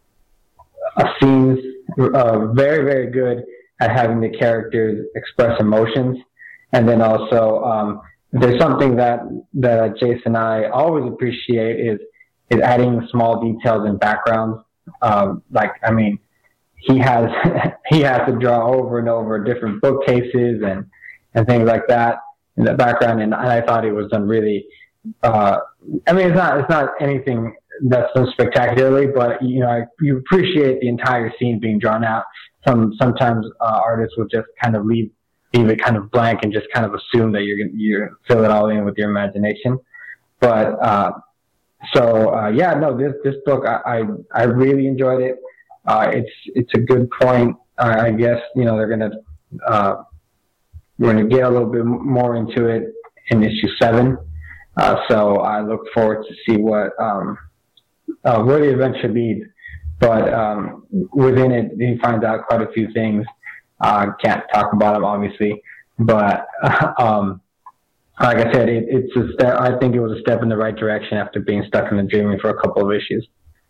uh, scenes. Uh, very very good at having the characters express emotions. And then also, um, there's something that that Jason and I always appreciate is is adding small details and backgrounds. Um, like, I mean, he has he has to draw over and over different bookcases and and things like that in the background. And I thought it was done really. Uh, I mean, it's not it's not anything that's so spectacularly, but you know, I, you appreciate the entire scene being drawn out. Some sometimes uh, artists will just kind of leave. leave it kind of blank and just kind of assume that you're gonna you fill it all in with your imagination. But uh, so uh, yeah, no, this this book I I, I really enjoyed it. Uh, it's it's a good point. Uh, I guess you know they're gonna uh, we're gonna get a little bit more into it in issue seven. Uh, so I look forward to see what um, uh, where the adventure leads. But um, within it, he finds out quite a few things. I uh, can't talk about them, obviously, but um, like I said, it, it's a step. I think it was a step in the right direction after being stuck in the dreaming for a couple of issues.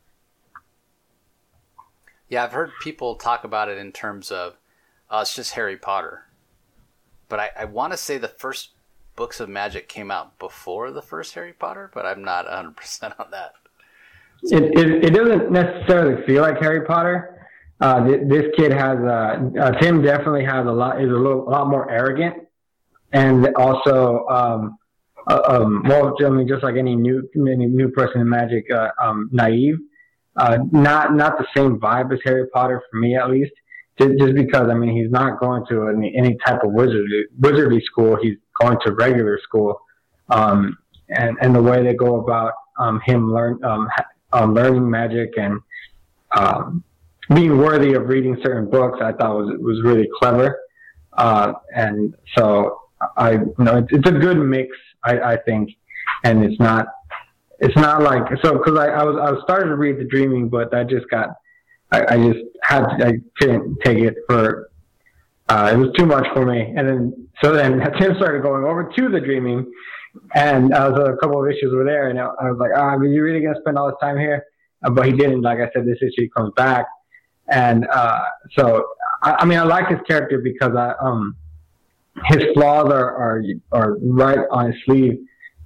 Yeah, I've heard people talk about it in terms of uh, it's just Harry Potter, but I, I want to say the first books of magic came out before the first Harry Potter, but I'm not one hundred percent on that. It, it it doesn't necessarily feel like Harry Potter. Uh, th- this kid has uh, uh, Tim definitely has a lot is a little a lot more arrogant, and also um, uh, um, well, I mean, just like any new any new person in magic, uh, um, naive. Uh, not not the same vibe as Harry Potter for me, at least. Just, just because I mean he's not going to any, any type of wizardry wizardry school. He's going to regular school, um, and and the way they go about um, him learn um, um, learning magic and um, being worthy of reading certain books, I thought was was really clever, uh, and so I you know it's, it's a good mix, I, I think, and it's not it's not like so because I, I was I was starting to read The Dreaming, but I just got I, I just had to, I couldn't take it for uh, it was too much for me, and then so then Tim started going over to The Dreaming, and I was a couple of issues were there, and I, I was like, ah, oh, are you really gonna spend all this time here? Uh, but he didn't. Like I said, this issue comes back. And uh, so, I, I mean, I like his character because I, um, his flaws are, are are right on his sleeve,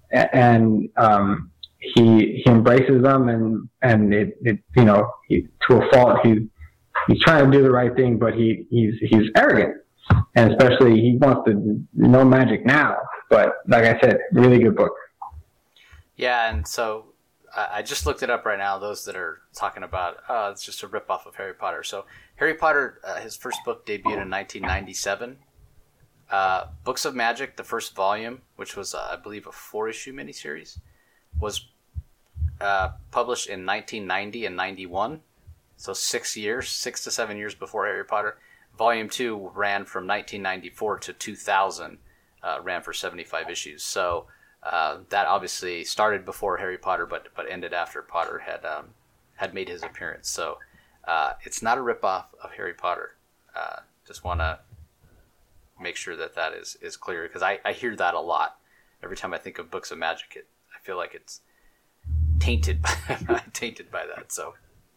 and um, he he embraces them, and and it, it you know he, to a fault he he's trying to do the right thing, but he he's he's arrogant, and especially he wants to know magic now. But like I said, really good book. Yeah, and so. I just looked it up right now, those that are talking about, uh, it's just a ripoff of Harry Potter. So Harry Potter, uh, his first book debuted in nineteen ninety-seven. Uh, Books of Magic, the first volume, which was, uh, I believe, a four-issue miniseries, was uh, published in nineteen ninety and ninety-one. So six years, six to seven years before Harry Potter. Volume two ran from nineteen ninety-four to two thousand, uh, ran for seventy-five issues. So Uh, that obviously started before Harry Potter, but but ended after Potter had um, had made his appearance. So uh, it's not a ripoff of Harry Potter. Uh, just want to make sure that that is, is clear, because I, I hear that a lot. Every time I think of Books of Magic, it, I feel like it's tainted by, tainted by that. So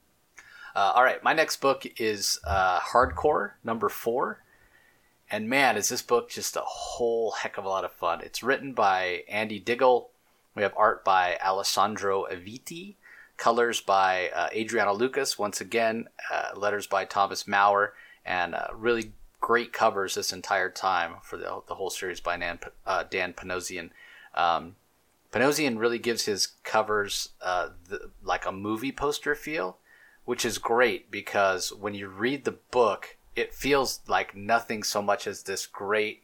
uh, all right, my next book is uh, Hardcore, number four. And man, is this book just a whole heck of a lot of fun. It's written by Andy Diggle. We have art by Alessandro Aviti, colors by uh, Adriano Lucas, once again, uh, letters by Thomas Maurer, and uh, really great covers this entire time for the, the whole series by Dan, uh, Dan Panosian. Um, Panosian really gives his covers uh, the, like a movie poster feel, which is great because when you read the book, it feels like nothing so much as this great,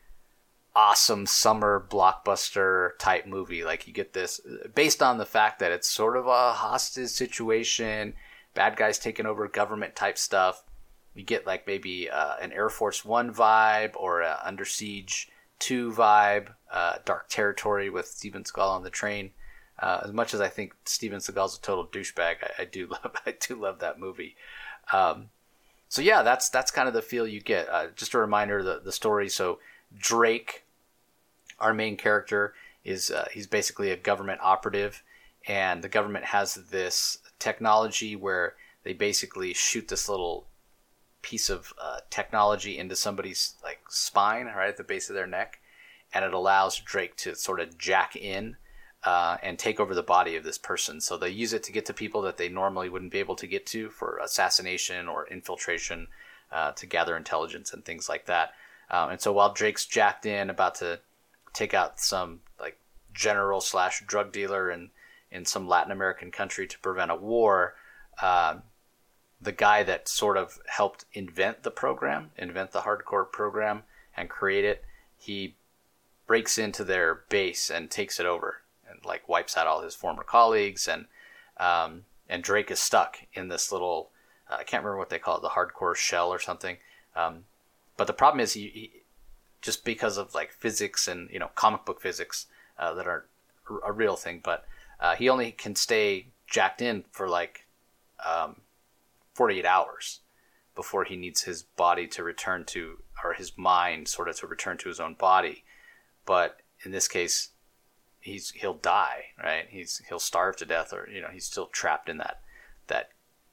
awesome summer blockbuster type movie. Like you get this based on the fact that it's sort of a hostage situation, bad guys taking over government type stuff. You get like maybe uh, an Air Force One vibe or a Under Siege two vibe, uh, Dark Territory with Steven Seagal on the train. Uh, as much as I think Steven Seagal's a total douchebag, I, I do love I do love that movie. Um, so yeah, that's that's kind of the feel you get. Uh, just a reminder, the the story. So Drake, our main character, is uh, he's basically a government operative, and the government has this technology where they basically shoot this little piece of uh, technology into somebody's like spine, right at the base of their neck, and it allows Drake to sort of jack in uh, and take over the body of this person. So they use it to get to people that they normally wouldn't be able to get to for assassination or infiltration, uh, to gather intelligence and things like that. Um, and so while Drake's jacked in, about to take out some like general slash drug dealer in in some Latin American country to prevent a war, uh, the guy that sort of helped invent the program, invent the hardcore program and create it, he breaks into their base and takes it over and like wipes out all his former colleagues. And, um, and Drake is stuck in this little, uh, I can't remember what they call it, the hardcore shell or something. Um, but the problem is he, he just because of like physics and, you know, comic book physics, uh, that are a real thing, but, uh, he only can stay jacked in for like, um, forty-eight hours before he needs his body to return to, or his mind sort of to return to his own body. But in this case, he's he'll die, right? He's he'll starve to death, or you know, he's still trapped in that that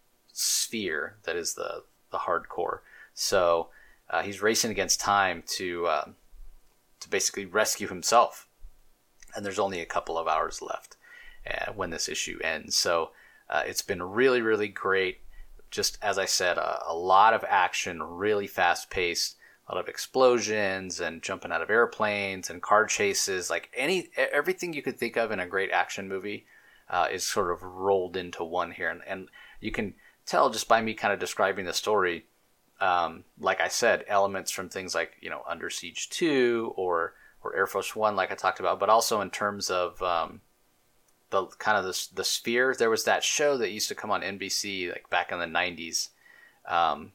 sphere that is the the hardcore. So uh, he's racing against time to um, to basically rescue himself. And there's only a couple of hours left uh, when this issue ends. So uh, it's been really, really great. Just as I said, a, a lot of action, really fast paced, a lot of explosions and jumping out of airplanes and car chases, like any everything you could think of in a great action movie uh, is sort of rolled into one here. And, and you can tell just by me kind of describing the story, um, like I said, elements from things like, you know, Under Siege two or or Air Force One, like I talked about, but also in terms of um, the kind of the, the sphere. There was that show that used to come on N B C like back in the nineties um,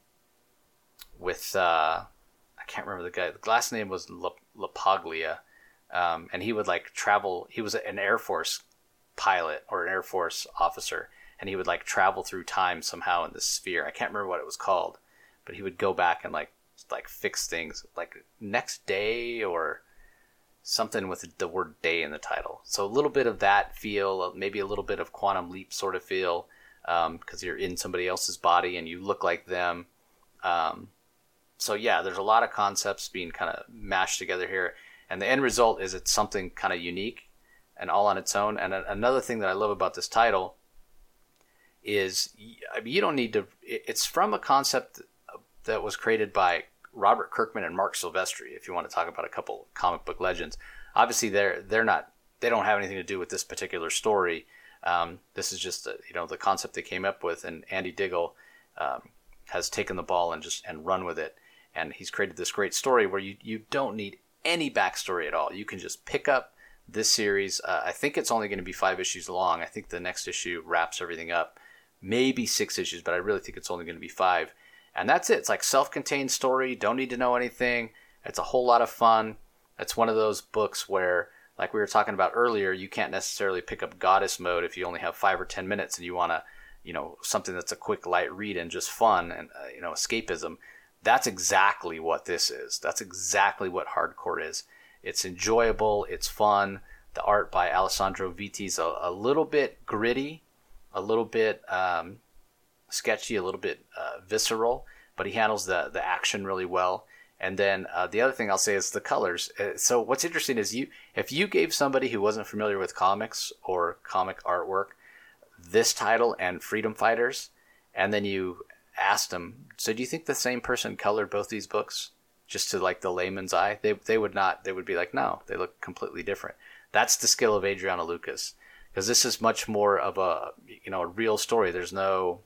with, uh, I can't remember the guy. The last name was La, LaPaglia. Um, and he would like travel. He was an Air Force pilot or an Air Force officer. And he would like travel through time somehow in this sphere. I can't remember what it was called, but he would go back and like, like fix things like Next Day or something with the word day in the title. So a little bit of that feel, maybe a little bit of Quantum Leap sort of feel, um, because you're in somebody else's body and you look like them. Um, so yeah, there's a lot of concepts being kind of mashed together here. And the end result is it's something kind of unique and all on its own. And a- another thing that I love about this title is, I mean, you don't need to, it's from a concept that was created by Robert Kirkman and Mark Silvestri, if you want to talk about a couple comic book legends. Obviously, they're they're not they don't have anything to do with this particular story. Um, this is just a, you know the concept they came up with, and Andy Diggle um, has taken the ball and just and run with it, and he's created this great story where you you don't need any backstory at all. You can just pick up this series. Uh, I think it's only going to be five issues long. I think the next issue wraps everything up, maybe six issues, but I really think it's only going to be five. And that's it. It's like self-contained story. Don't need to know anything. It's a whole lot of fun. It's one of those books where, like we were talking about earlier, you can't necessarily pick up Goddess Mode if you only have five or ten minutes and you want to, you know, something that's a quick, light read and just fun and, uh, you know, escapism. That's exactly what this is. That's exactly what hardcore is. It's enjoyable. It's fun. The art by Alessandro Vitti is a, a little bit gritty, a little bit um, sketchy, a little bit uh, visceral, but he handles the the action really well. And then uh, the other thing I'll say is the colors. Uh, so what's interesting is you if you gave somebody who wasn't familiar with comics or comic artwork this title and Freedom Fighters, and then you asked them, so do you think the same person colored both these books? Just to like the layman's eye, they they would not. They would be like, no, they look completely different. That's the skill of Adriano Lucas, because this is much more of a you know a real story. There's no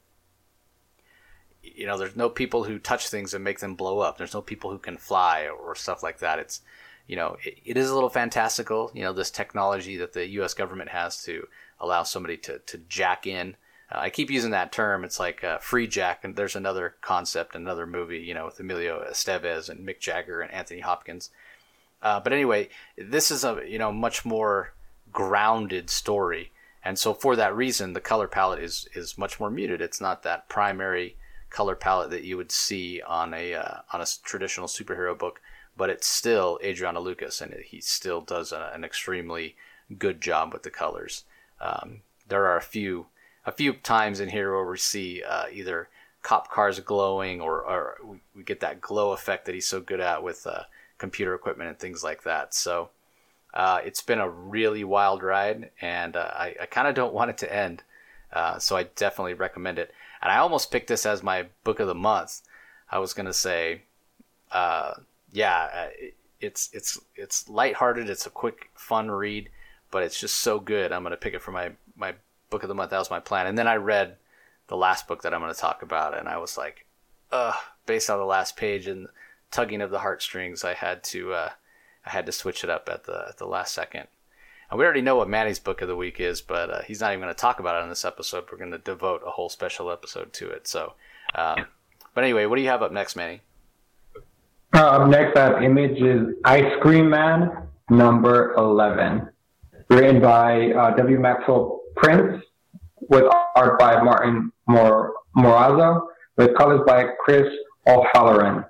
you know there's no people who touch things and make them blow up. There's no people who can fly or, or stuff like that. It's you know it, it is a little fantastical. You know this technology that the U S government has to allow somebody to to jack in. Uh, I keep using that term. It's like uh, free jack, and there's another concept, another movie, you know, with Emilio Estevez and Mick Jagger and Anthony Hopkins. Uh, but anyway, this is a you know much more grounded story, and so for that reason, the color palette is is much more muted. It's not that primary color palette that you would see on a uh, on a traditional superhero book, but it's still Adriano Lucas, and he still does a, an extremely good job with the colors. Um, there are a few. A few times in here where we see uh, either cop cars glowing or, or we, we get that glow effect that he's so good at with uh, computer equipment and things like that. So uh, it's been a really wild ride, and uh, I, I kind of don't want it to end. Uh, so I definitely recommend it. And I almost picked this as my book of the month. I was going to say, uh, yeah, uh, it, it's it's it's lighthearted. It's a quick, fun read, but it's just so good. I'm going to pick it for my my book of the month. That was my plan. And then I read the last book that I'm going to talk about, and I was like, ugh, based on the last page and tugging of the heartstrings, I had to uh, I had to switch it up at the at the last second. And we already know what Manny's book of the week is, but uh, he's not even going to talk about it in this episode. We're going to devote a whole special episode to it. So, um, but anyway, what do you have up next, Manny? Uh, up next, I have Image is Ice Cream Man, number eleven, written by uh, W. Maxwell Prince, with art by Martin Mor- Morazzo, with colors by Chris O'Halloran.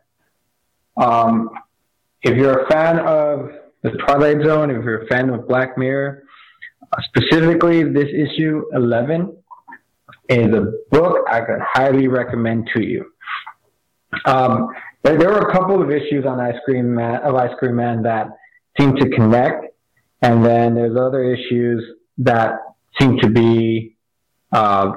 Um, if you're a fan of The Twilight Zone, if you're a fan of Black Mirror, uh, specifically this issue eleven is a book I could highly recommend to you. Um, there, there were a couple of issues on Ice Cream Man, of Ice Cream Man that seem to connect, and then there's other issues that seem to be uh,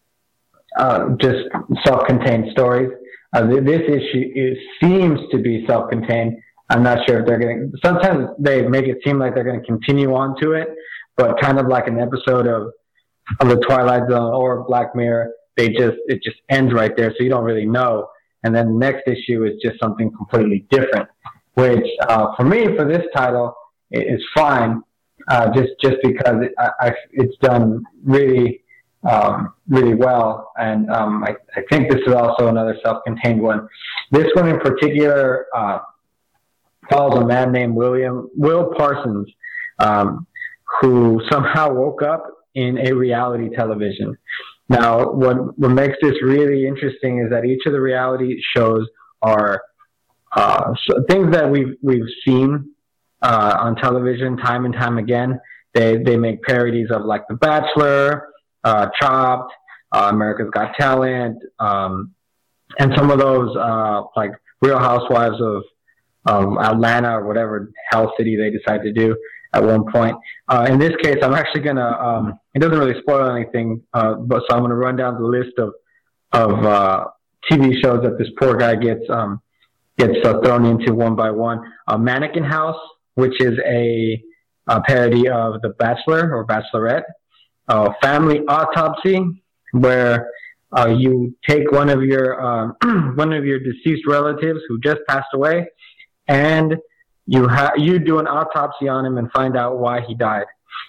uh, just self-contained stories. Uh, this issue is, seems to be self-contained. I'm not sure if they're going to... Sometimes they make it seem like they're going to continue on to it, but kind of like an episode of, of The Twilight Zone or Black Mirror, they just it just ends right there, so you don't really know. And then the next issue is just something completely different, which uh, for me, for this title, is fine. Uh, just just because it, I, I, it's done really, um, really well. And um, I, I think this is also another self-contained one. This one in particular uh, follows a man named William Will Parsons, um, who somehow woke up in a reality television. Now, what, what makes this really interesting is that each of the reality shows are uh, so things that we've we've seen Uh, on television time and time again. They they make parodies of like The Bachelor, uh, Chopped, uh, America's Got Talent, um, and some of those uh, like Real Housewives of um, Atlanta or whatever hell city they decide to do at one point. Uh, in this case, I'm actually gonna. Um, it doesn't really spoil anything, uh, but so I'm gonna run down the list of of uh, T V shows that this poor guy gets um, gets uh, thrown into one by one. Uh, Mannequin House, which is a, a parody of The Bachelor or Bachelorette. Uh, Family Autopsy, where uh, you take one of your uh, one of your deceased relatives who just passed away, and you ha- you do an autopsy on him and find out why he died.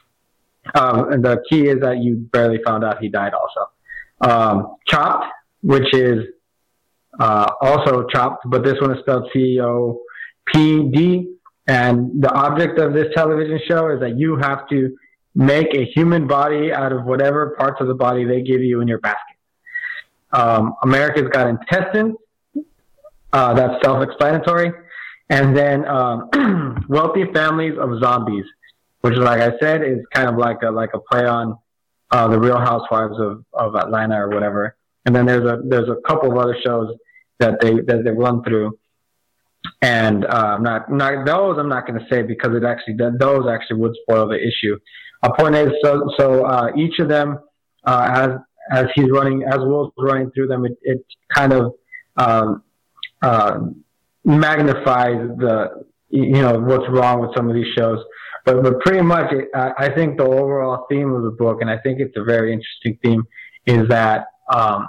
Um, and the key is that you barely found out he died also. Um, Chopped, which is uh, also Chopped, but this one is spelled C O P D. And the object of this television show is that you have to make a human body out of whatever parts of the body they give you in your basket. Um, America's Got Intestines. Uh, that's self-explanatory. And then um, Wealthy Families of Zombies, which, like I said, is kind of like a like a play on uh, the Real Housewives of, of Atlanta or whatever. And then there's a there's a couple of other shows that they that they run through. And uh, I'm not, not those I'm not going to say because it actually those actually would spoil the issue. A point is so so uh, each of them uh, has as he's running, as Will's running through them, it, it kind of um, uh, magnifies the, you know, what's wrong with some of these shows. But but pretty much, it, I, I think the overall theme of the book, and I think it's a very interesting theme, is that um,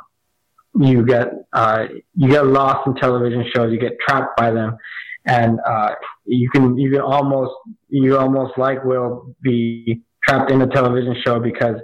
you get uh, you get lost in television shows, you get trapped by them, and uh, you can you can almost you almost like Will be trapped in a television show because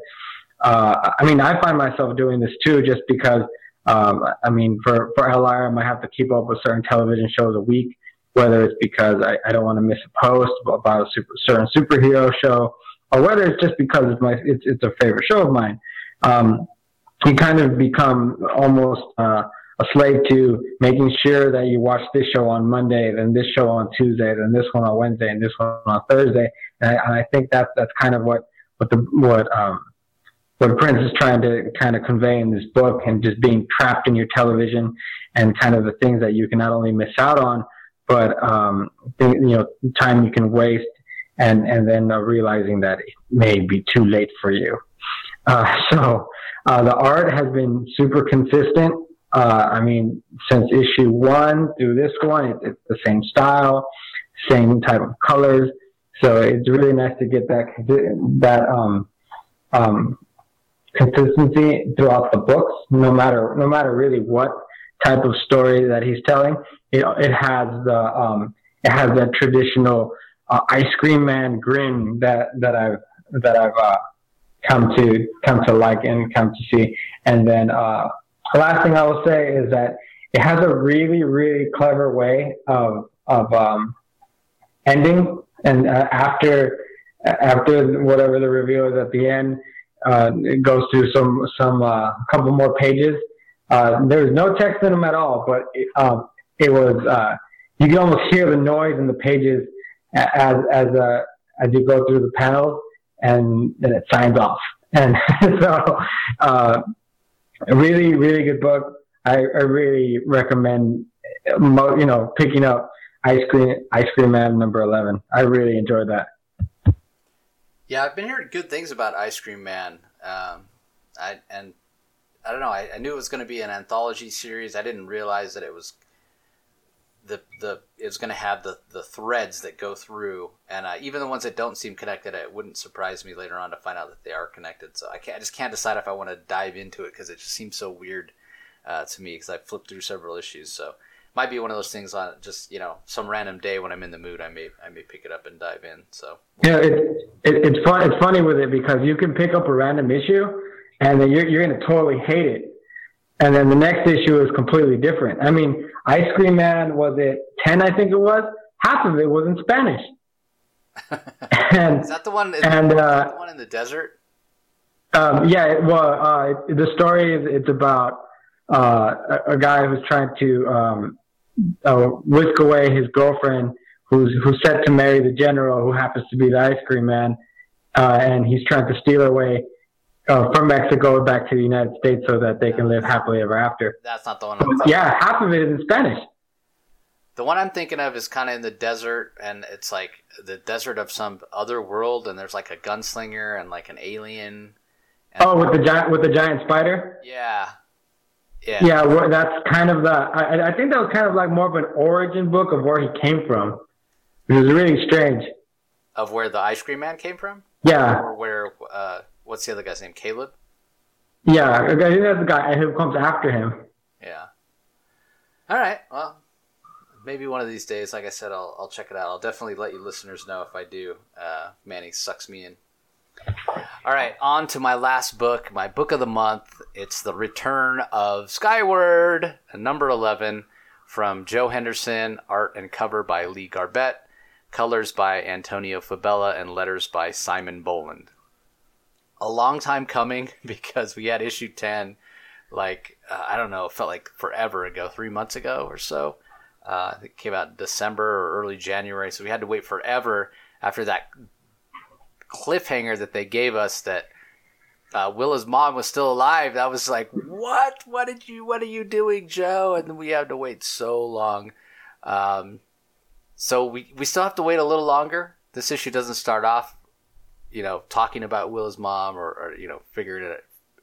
uh, I mean I find myself doing this too, just because um, I mean for for L R M I have to keep up with certain television shows a week. Whether it's because I, I don't want to miss a post about a super, certain superhero show, or whether it's just because it's my it's, it's a favorite show of mine. Um, you kind of become almost uh, a slave to making sure that you watch this show on Monday, then this show on Tuesday, then this one on Wednesday, and this one on Thursday. And I, and I think that that's kind of what what the what um, what Prince is trying to kind of convey in this book, and just being trapped in your television and kind of the things that you can not only miss out on, but um, you know, time you can waste, and and then uh, realizing that it may be too late for you. Uh, so uh, the art has been super consistent. Uh, I mean, since issue one through this one, it, it's the same style, same type of colors. So it's really nice to get that that um, um, consistency throughout the books, no matter no matter really what type of story that he's telling. It, it has the um, it has that traditional uh, ice cream man grin that that I've that I've uh, come to come to like and come to see. And then uh, the last thing I will say is that it has a really really clever way of of um, ending. And uh, after after whatever the reveal is at the end, uh, it goes through some some uh, couple more pages. Uh, there was no text in them at all, but it, um, it was uh, you can almost hear the noise in the pages as as uh, as you go through the panels, and then it signs off. And so, uh, a really really good book. I, I really recommend, you know, picking up Ice Cream Ice Cream Man number eleven. I really enjoyed that. Yeah, I've been hearing good things about Ice Cream Man. Um, I and. I don't know. I, I knew it was going to be an anthology series. I didn't realize that it was the the it was going to have the, the threads that go through, and uh, even the ones that don't seem connected, it wouldn't surprise me later on to find out that they are connected. So I can't. I just can't decide if I want to dive into it because it just seems so weird uh, to me because I flipped through several issues. So it might be one of those things on just you know some random day when I'm in the mood, I may I may pick it up and dive in. So yeah, it, it it's fun. It's funny with it because you can pick up a random issue. And then you're, you're going to totally hate it. And then the next issue is completely different. I mean, Ice Cream Man, was it ten, I think it was? Half of it was in Spanish. and, is that the one, and, the, uh, the one in the desert? Um, yeah, well, uh, the story is it's about uh, a, a guy who's trying to um, uh, whisk away his girlfriend who's, who's set to marry the general who happens to be the Ice Cream Man. Uh, and he's trying to steal her away Uh, from Mexico back to the United States so that they can live happily ever after. That's not the one I'm thinking Yeah, half of it is in Spanish. The one I'm thinking of is kind of in the desert, and it's like the desert of some other world, and there's like a gunslinger and like an alien. And oh, with the giant with the giant spider? Yeah. Yeah. Yeah, well, that's kind of the... I, I think that was kind of like more of an origin book of where he came from. It was really strange. Of where the Ice Cream Man came from? Yeah. Or where... Uh, what's the other guy's name? Caleb? Yeah, I think that's the guy who comes after him. Yeah. All right. Well, maybe one of these days, like I said, I'll I'll check it out. I'll definitely let you listeners know if I do. Uh, Manny sucks me in. All right, on to my last book, my book of the month. It's The Return of Skyward, number eleven, from Joe Henderson, art and cover by Lee Garbett, colors by Antonio Fabella, and letters by Simon Boland. A long time coming because we had issue ten, like, uh, I don't know, it felt like forever ago, three months ago or so. Uh, it came out in December or early January, so we had to wait forever after that cliffhanger that they gave us that uh, Willa's mom was still alive. That was like, what? What did you? What are you doing, Joe? And then we had to wait so long. Um, so we we still have to wait a little longer. This issue doesn't start off, you know, talking about Willa's mom or, or you know, figuring it,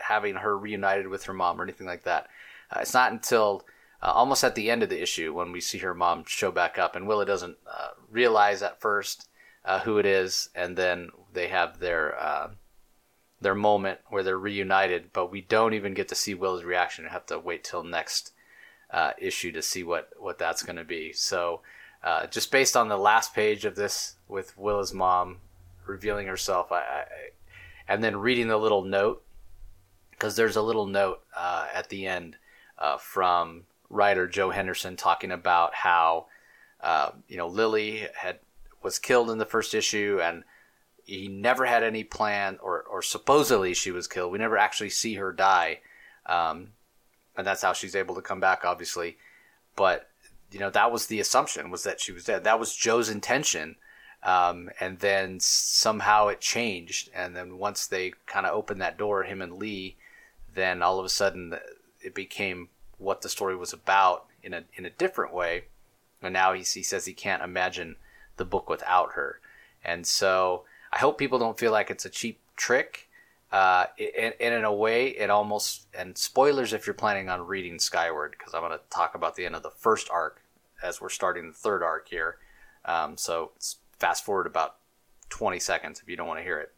having her reunited with her mom or anything like that. Uh, it's not until uh, almost at the end of the issue when we see her mom show back up, and Willa doesn't uh, realize at first uh, who it is, and then they have their uh, their moment where they're reunited, but we don't even get to see Willa's reaction. We have to wait till next uh, issue to see what, what that's going to be. So uh, just based on the last page of this with Willa's mom revealing herself, I, I and then reading the little note, because there's a little note uh, at the end uh, from writer Joe Henderson talking about how uh, you know Lily had was killed in the first issue, and he never had any plan, or, or supposedly she was killed. We never actually see her die. Um, and that's how she's able to come back, obviously. But, you know, that was the assumption, was that she was dead. That was Joe's intention. Um, and then somehow it changed. And then once they kind of opened that door, him and Lee, then all of a sudden it became what the story was about in a, in a different way. And now he, he says he can't imagine the book without her. And so I hope people don't feel like it's a cheap trick. Uh, and, and in a way, it almost, and spoilers if you're planning on reading Skyward, because I'm going to talk about the end of the first arc as we're starting the third arc here. Um, so fast forward about twenty seconds if you don't want to hear it.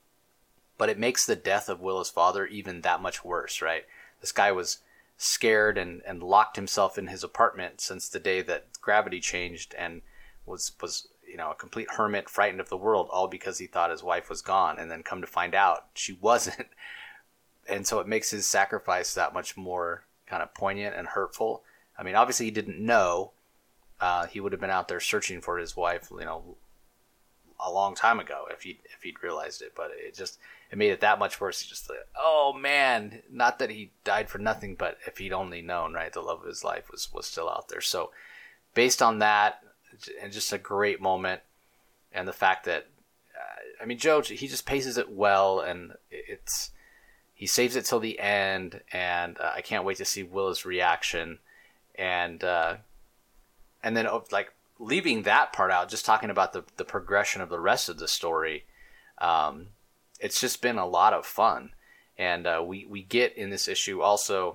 But it makes the death of Willa's father even that much worse, right? This guy was scared and, and locked himself in his apartment since the day that gravity changed, and was was you know, a complete hermit, frightened of the world, all because he thought his wife was gone, and then come to find out she wasn't. And so it makes his sacrifice that much more kind of poignant and hurtful. I mean, obviously he didn't know. Uh, he would have been out there searching for his wife, you know, a long time ago if he if he'd realized it. But it just it made it that much worse. Just like, oh man, not that he died for nothing, but if he'd only known, right, the love of his life was was still out there. So based on that, and just a great moment, and the fact that uh, I mean Joe, he just paces it well, and it's he saves it till the end, and uh, I can't wait to see Willa's reaction, and uh, and then like leaving that part out, just talking about the the progression of the rest of the story. Um, it's just been a lot of fun, and uh, we we get in this issue also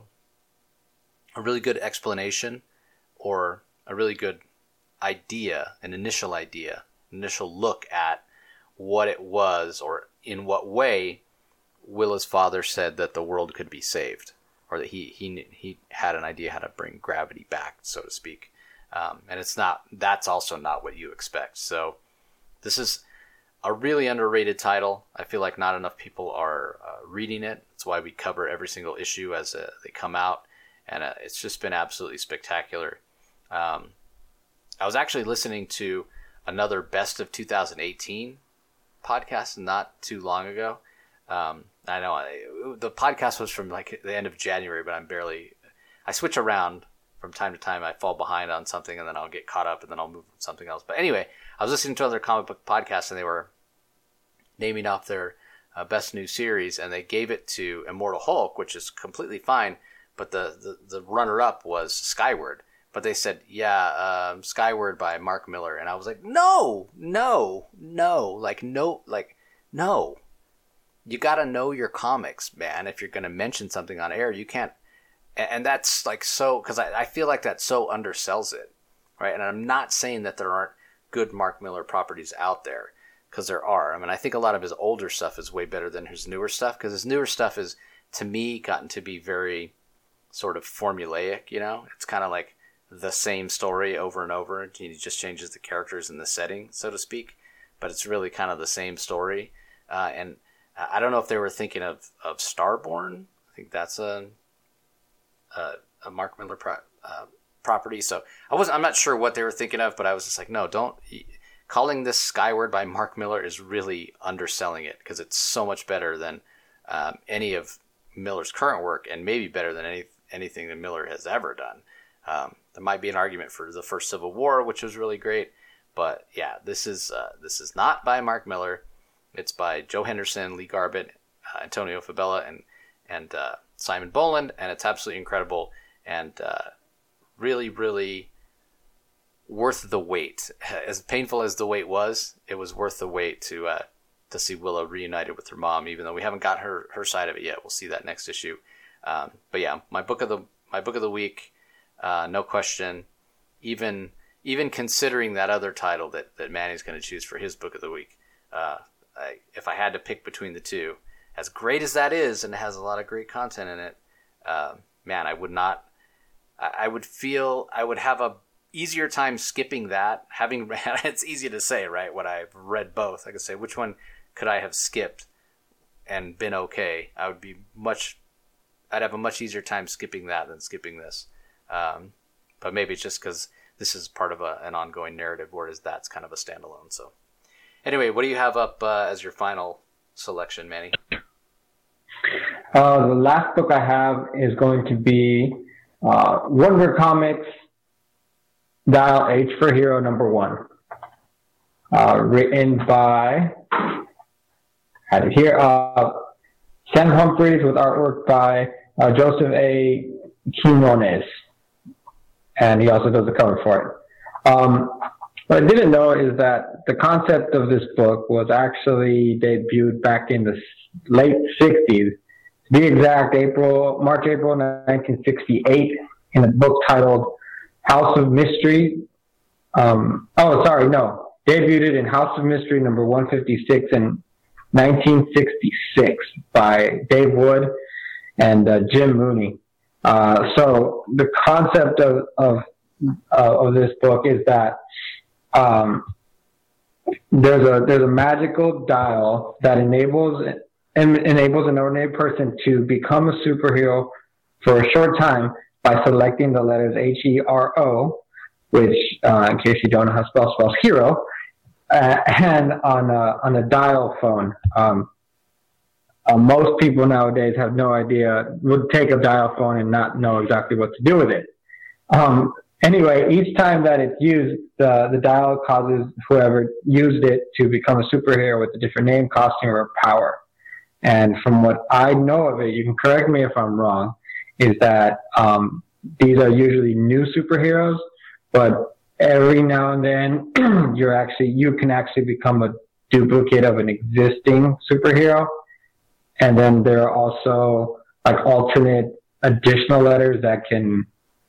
a really good explanation, or a really good idea, an initial idea, initial look at what it was, or in what way Willa's father said that the world could be saved, or that he he he had an idea how to bring gravity back, so to speak. Um, and it's not, that's also not what you expect. So this is a really underrated title. I feel like not enough people are uh, reading it. That's why we cover every single issue as uh, they come out, and uh, it's just been absolutely spectacular. Um, I was actually listening to another Best of two thousand eighteen podcast not too long ago. Um, I know I, the podcast was from like the end of January, but I'm barely, I switch around from time to time. I fall behind on something, and then I'll get caught up, and then I'll move to something else. But anyway, I was listening to other comic book podcasts, and they were naming off their uh, best new series, and they gave it to Immortal Hulk, which is completely fine. But the, the, the runner-up was Skyward. But they said, yeah, um, Skyward by Mark Miller. And I was like, no, no, no. Like, no, like, no. You got to know your comics, man. If you're going to mention something on air, you can't. And, and that's like so, because I, I feel like that so undersells it, right? And I'm not saying that there aren't good Mark Miller properties out there, because there are. I mean, I think a lot of his older stuff is way better than his newer stuff, because his newer stuff is, to me, gotten to be very sort of formulaic, you know? It's kind of like the same story over and over. He just changes the characters and the setting, so to speak, but it's really kind of the same story. Uh, and I don't know if they were thinking of, of Starborn. I think that's a a, a Mark Miller pro, uh, property. So I wasn't. I'm not sure what they were thinking of, but I was just like, no, don't. Calling this Skyward by Mark Miller is really underselling it, because it's so much better than um, any of Miller's current work, and maybe better than any anything that Miller has ever done. Um, there might be an argument for the first Civil War, which was really great, but yeah, this is uh, this is not by Mark Miller. It's by Joe Henderson, Lee Garbett, uh, Antonio Fabella, and and uh, Simon Boland, and it's absolutely incredible, and uh, really, really worth the wait. As painful as the wait was, it was worth the wait to uh, to see Willow reunited with her mom, even though we haven't got her her side of it yet. We'll see that next issue. Um, but yeah, my book of the my book of the week, uh, no question. Even even considering that other title that, that Manny's going to choose for his book of the week, uh, I, if I had to pick between the two, as great as that is, and it has a lot of great content in it, uh, man, I would not. I, I would feel I would have a easier time skipping that. Having read, it's easy to say, right? When I've read both, I could say which one could I have skipped and been okay. I would be much. I'd have a much easier time skipping that than skipping this. Um, but maybe it's just because this is part of a, an ongoing narrative, whereas that's kind of a standalone. So, anyway, what do you have up uh, as your final selection, Manny? Uh, the last book I have is going to be uh, Wonder Comics Dial H for Hero number one, uh, written by, had it here, uh, Sam Humphries with artwork by uh, Joseph A. Quinones. And he also does the cover for it. Um, what I didn't know is that the concept of this book was actually debuted back in the late sixties. To be exact, April, March, April nineteen sixty-eight, in a book titled House of Mystery. Um, oh, sorry, no. Debuted in House of Mystery number one fifty-six in nineteen sixty-six by Dave Wood and uh, Jim Mooney. Uh, so the concept of of, uh, of this book is that um, there's a there's a magical dial that enables en- enables an ordinary person to become a superhero for a short time by selecting the letters H E R O, which, uh, in case you don't know how to spell, spells hero, uh, and on a, on a dial phone. Um, Uh, most people nowadays have no idea, would take a dial phone and not know exactly what to do with it. Um, anyway, each time that it's used, the, the dial causes whoever used it to become a superhero with a different name, costume, or power. And from what I know of it, you can correct me if I'm wrong, is that um, these are usually new superheroes, but every now and then you're actually you can actually become a duplicate of an existing superhero. And then there are also like alternate additional letters that can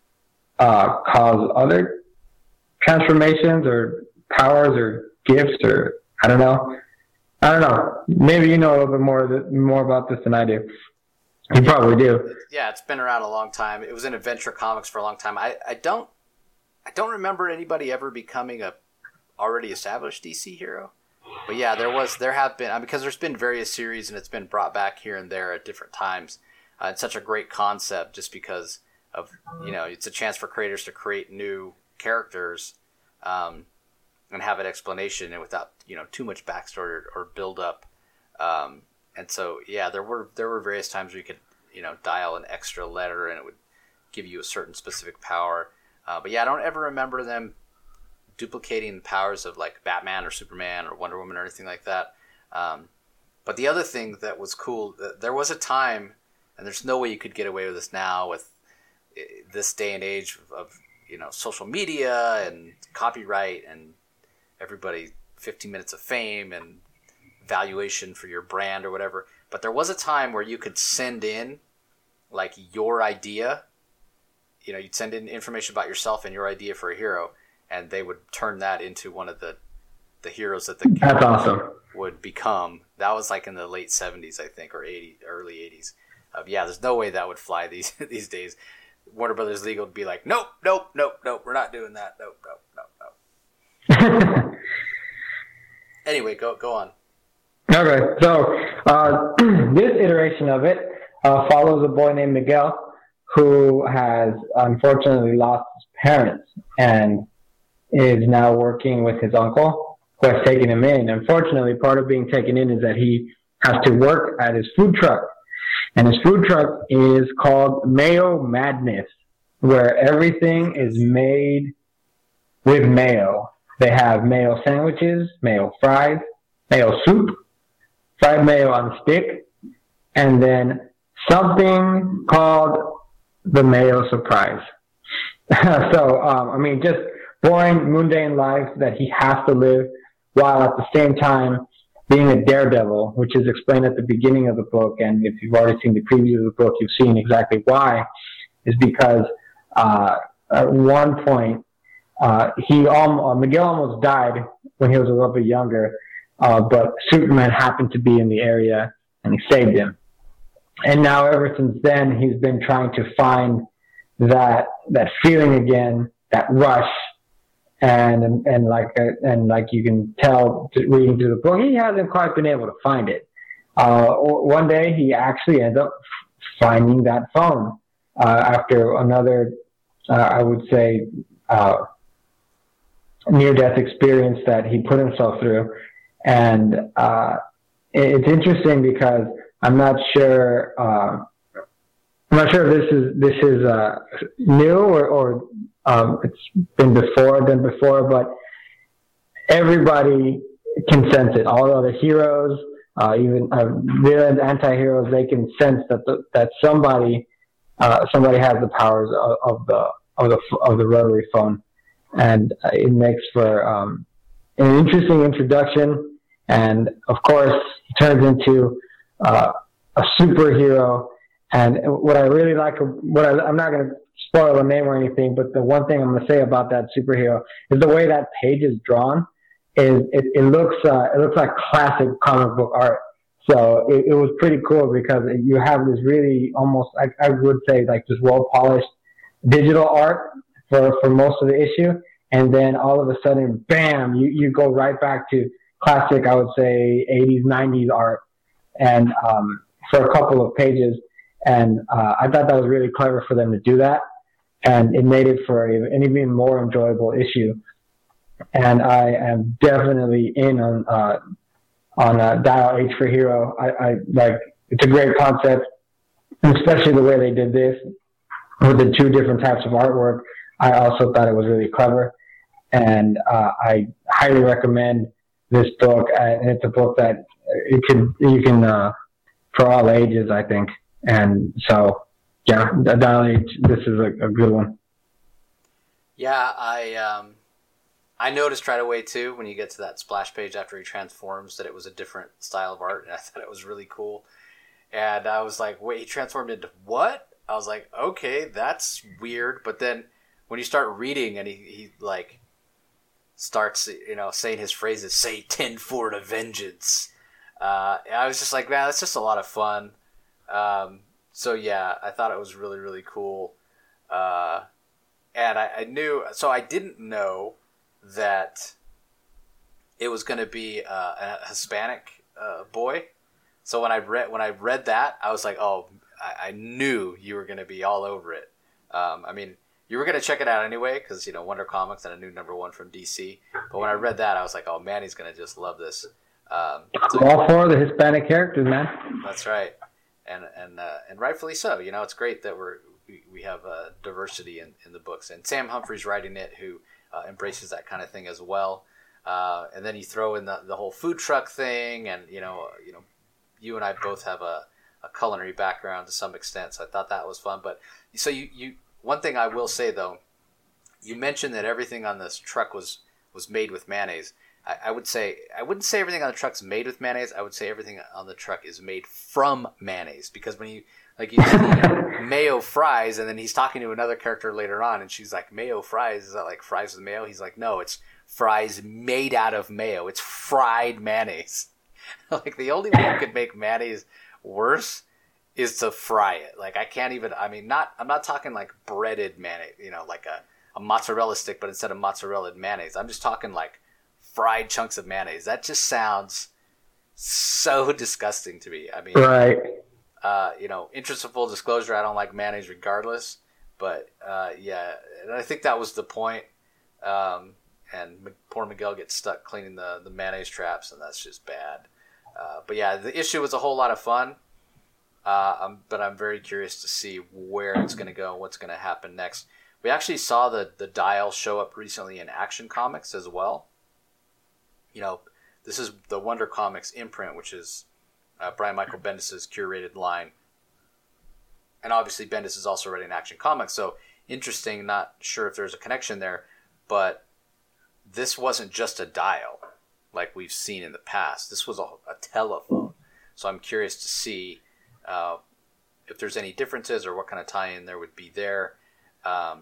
uh, cause other transformations or powers or gifts or I don't know. I don't know. Maybe you know a little bit more more about this than I do. You probably do. Yeah, it's been around a long time. It was in Adventure Comics for a long time. I, I don't I don't remember anybody ever becoming a already established D C hero. But yeah, there was, there have been, because there's been various series and it's been brought back here and there at different times. Uh, it's such a great concept just because of, you know, it's a chance for creators to create new characters um, and have an explanation and without, you know, too much backstory or, or build up. Um, and so, yeah, there were, there were various times where you could, you know, dial an extra letter and it would give you a certain specific power. Uh, but yeah, I don't ever remember them duplicating powers of like Batman or Superman or Wonder Woman or anything like that. Um, but the other thing that was cool, there was a time, and there's no way you could get away with this now with this day and age of, you know, social media and copyright and everybody fifteen minutes of fame and valuation for your brand or whatever. But there was a time where you could send in like your idea, you know, you'd send in information about yourself and your idea for a hero, and they would turn that into one of the, the heroes that the That's awesome. would become. That was like in the late seventies, I think, or eighties, early eighties. Uh, yeah, there's no way that would fly these these days. Warner Brothers Legal would be like, nope, nope, nope, nope, we're not doing that. Nope, nope, nope, nope. Anyway, go go on. Okay, so uh, this iteration of it uh, follows a boy named Miguel who has unfortunately lost his parents and is now working with his uncle, who has taken him in. Unfortunately, part of being taken in is that he has to work at his food truck. And his food truck is called Mayo Madness, where everything is made with mayo. They have mayo sandwiches, mayo fries, mayo soup, fried mayo on stick, and then something called the Mayo Surprise. So, um, I mean, just boring, mundane life that he has to live, while at the same time being a daredevil, which is explained at the beginning of the book. And if you've already seen the preview of the book, you've seen exactly why. Is because uh, at one point uh, he almost, uh, Miguel almost died when he was a little bit younger, uh, but Superman happened to be in the area and he saved him. And now ever since then, he's been trying to find that that feeling again, that rush. And and like uh, and like you can tell reading through the book, he hasn't quite been able to find it. Uh, one day he actually ends up finding that phone uh, after another, uh, I would say, uh, near-death experience that he put himself through. And uh, it's interesting because I'm not sure. Uh, I'm not sure if this is this is uh, new or. or Um, it's been before, been before, but everybody can sense it. All the other heroes, uh, even uh, villains, anti-heroes, they can sense that the, that somebody uh, somebody has the powers of, of the of the of the rotary phone, and uh, it makes for um, an interesting introduction. And of course, he turns into uh, a superhero. And what I really like, what I, I'm not going to spoil the name or anything, but the one thing I'm going to say about that superhero is the way that page is drawn. Is it, it looks uh, it looks like classic comic book art. So it, it was pretty cool because you have this really almost I, I would say like this well polished digital art for, for most of the issue, and then all of a sudden, bam! You you go right back to classic, I would say eighties, nineties art, and um, for a couple of pages. And uh, I thought that was really clever for them to do that, and it made it for an even more enjoyable issue. And I am definitely in on uh, on uh, Dial H for Hero. I, I like it's a great concept, especially the way they did this with the two different types of artwork. I also thought it was really clever, and uh, I highly recommend this book. And it's a book that it can you can uh, for all ages, I think. And so, yeah, Dial H, this is a, a good one. Yeah, I um, I noticed right away, too, when you get to that splash page after he transforms, that it was a different style of art, and I thought it was really cool. And I was like, wait, he transformed into what? I was like, okay, that's weird. But then when you start reading and he, he like, starts, you know, saying his phrases, say ten for the vengeance. Uh, I was just like, man, that's just a lot of fun. Um, so yeah, I thought it was really, really cool. Uh, and I, I knew, so I didn't know that it was going to be uh, a Hispanic uh, boy. So when I read, when I read that, I was like, oh, I, I knew you were going to be all over it. Um, I mean, you were going to check it out anyway, cause you know, Wonder Comics and a new number one from D C. But when I read that, I was like, oh man, he's going to just love this. Um, so, all four of the Hispanic characters, man. That's right. And and uh, and rightfully so. You know, it's great that we're we, we have uh, diversity in, in the books. And Sam Humphries writing it, who uh, embraces that kind of thing as well. Uh, and then you throw in the, the whole food truck thing, and you know, you know, you and I both have a, a culinary background to some extent, so I thought that was fun. But so you, you one thing I will say though, you mentioned that everything on this truck was was made with mayonnaise. I would say I wouldn't say everything on the truck's made with mayonnaise. I would say everything on the truck is made from mayonnaise, because when you like you see mayo fries, and then he's talking to another character later on, and she's like, mayo fries, is that like fries with mayo? He's like, no, it's fries made out of mayo. It's fried mayonnaise. Like the only way you could make mayonnaise worse is to fry it. Like I can't even. I mean, not. I'm not talking like breaded mayonnaise. You know, like a, a mozzarella stick, but instead of mozzarella mayonnaise, I'm just talking like fried chunks of mayonnaise. That just sounds so disgusting to me. I mean, right. Uh, you know, interest of full disclosure, I don't like mayonnaise regardless. But uh, yeah, and I think that was the point. Um, and poor Miguel gets stuck cleaning the, the mayonnaise traps, and that's just bad. Uh, but yeah, the issue was a whole lot of fun. Uh, I'm, but I'm very curious to see where it's going to go and what's going to happen next. We actually saw the, the Dial show up recently in Action Comics as well. You know, this is the Wonder Comics imprint, which is uh, Brian Michael Bendis' curated line. And obviously Bendis is also writing Action Comics, so interesting, not sure if there's a connection there, but this wasn't just a Dial. like we've seen in the past. This was a, a telephone. So I'm curious to see uh, if there's any differences or what kind of tie-in there would be there. Um,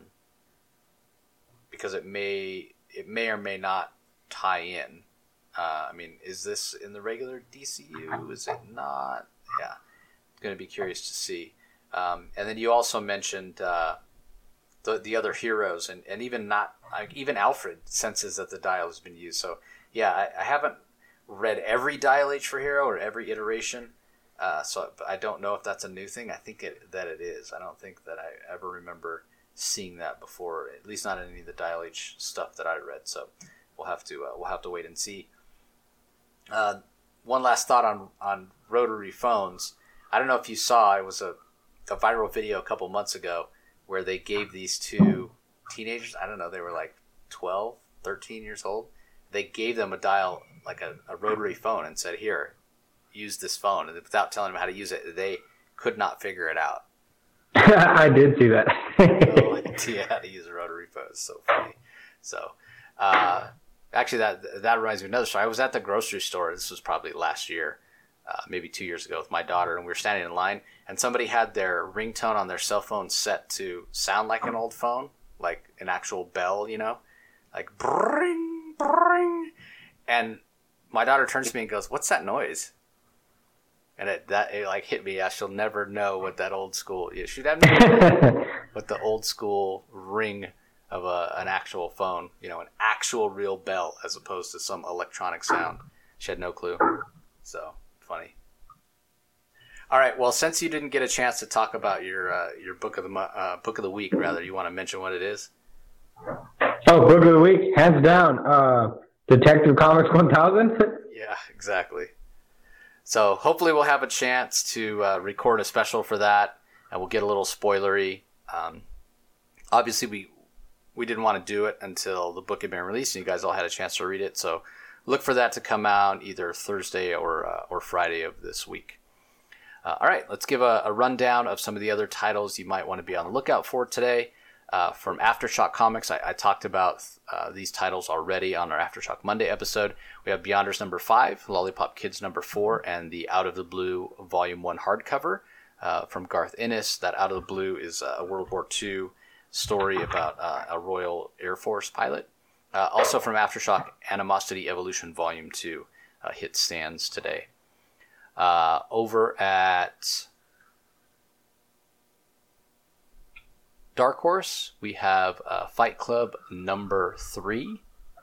because it may it may or may not tie in. Uh, I mean, is this in the regular D C U? Is it not? Yeah, going to be curious to see. Um, and then you also mentioned uh, the the other heroes, and, and even not like even Alfred senses that the dial has been used. So yeah, I, I haven't read every Dial H for Hero or every iteration, uh, so I don't know if that's a new thing. I think it, that it is. I don't think that I ever remember seeing that before, at least not in any of the Dial H stuff that I read. So we'll have to uh, we'll have to wait and see. Uh, one last thought on on rotary phones. I don't know if you saw, it was a, a viral video a couple months ago where they gave these two teenagers, I don't know, they were like twelve, thirteen years old. They gave them a dial, like a, a rotary phone, and said, here, use this phone. And without telling them how to use it, they could not figure it out. I did see that. No idea how to use a rotary phone. It's so funny. So, uh, actually, that that reminds me of another story. I was at the grocery store. This was probably last year, uh, maybe two years ago with my daughter, and we were standing in line, and somebody had their ringtone on their cell phone set to sound like an old phone, like an actual bell, you know, like bring, bring. And my daughter turns to me and goes, "What's that noise?" And it that it like hit me. I shall never know what that old school. Yeah, she'd have no idea what the old school ring of a, an actual phone, you know, an actual real bell as opposed to some electronic sound. She had no clue. So funny. All right. Well, since you didn't get a chance to talk about your uh, your book of the mo- uh, book of the week, rather, you want to mention what it is? Oh, book of the week, hands down, uh, Detective Comics one thousand. Yeah, exactly. So hopefully we'll have a chance to uh, record a special for that, and we'll get a little spoilery. Um, obviously, we we didn't want to do it until the book had been released, and you guys all had a chance to read it. So look for that to come out either Thursday or uh, or Friday of this week. Uh, all right, let's give a, a rundown of some of the other titles you might want to be on the lookout for today. Uh, from Aftershock Comics, I, I talked about uh, these titles already on our Aftershock Monday episode. We have Beyonders number five, Lollipop Kids number four, and the Out of the Blue Volume one hardcover uh, from Garth Ennis. That Out of the Blue is a World War Two story about uh, a Royal Air Force pilot. Uh, also from Aftershock, Animosity Evolution Volume two uh, hit stands today. Uh, over at Dark Horse, we have uh, Fight Club number three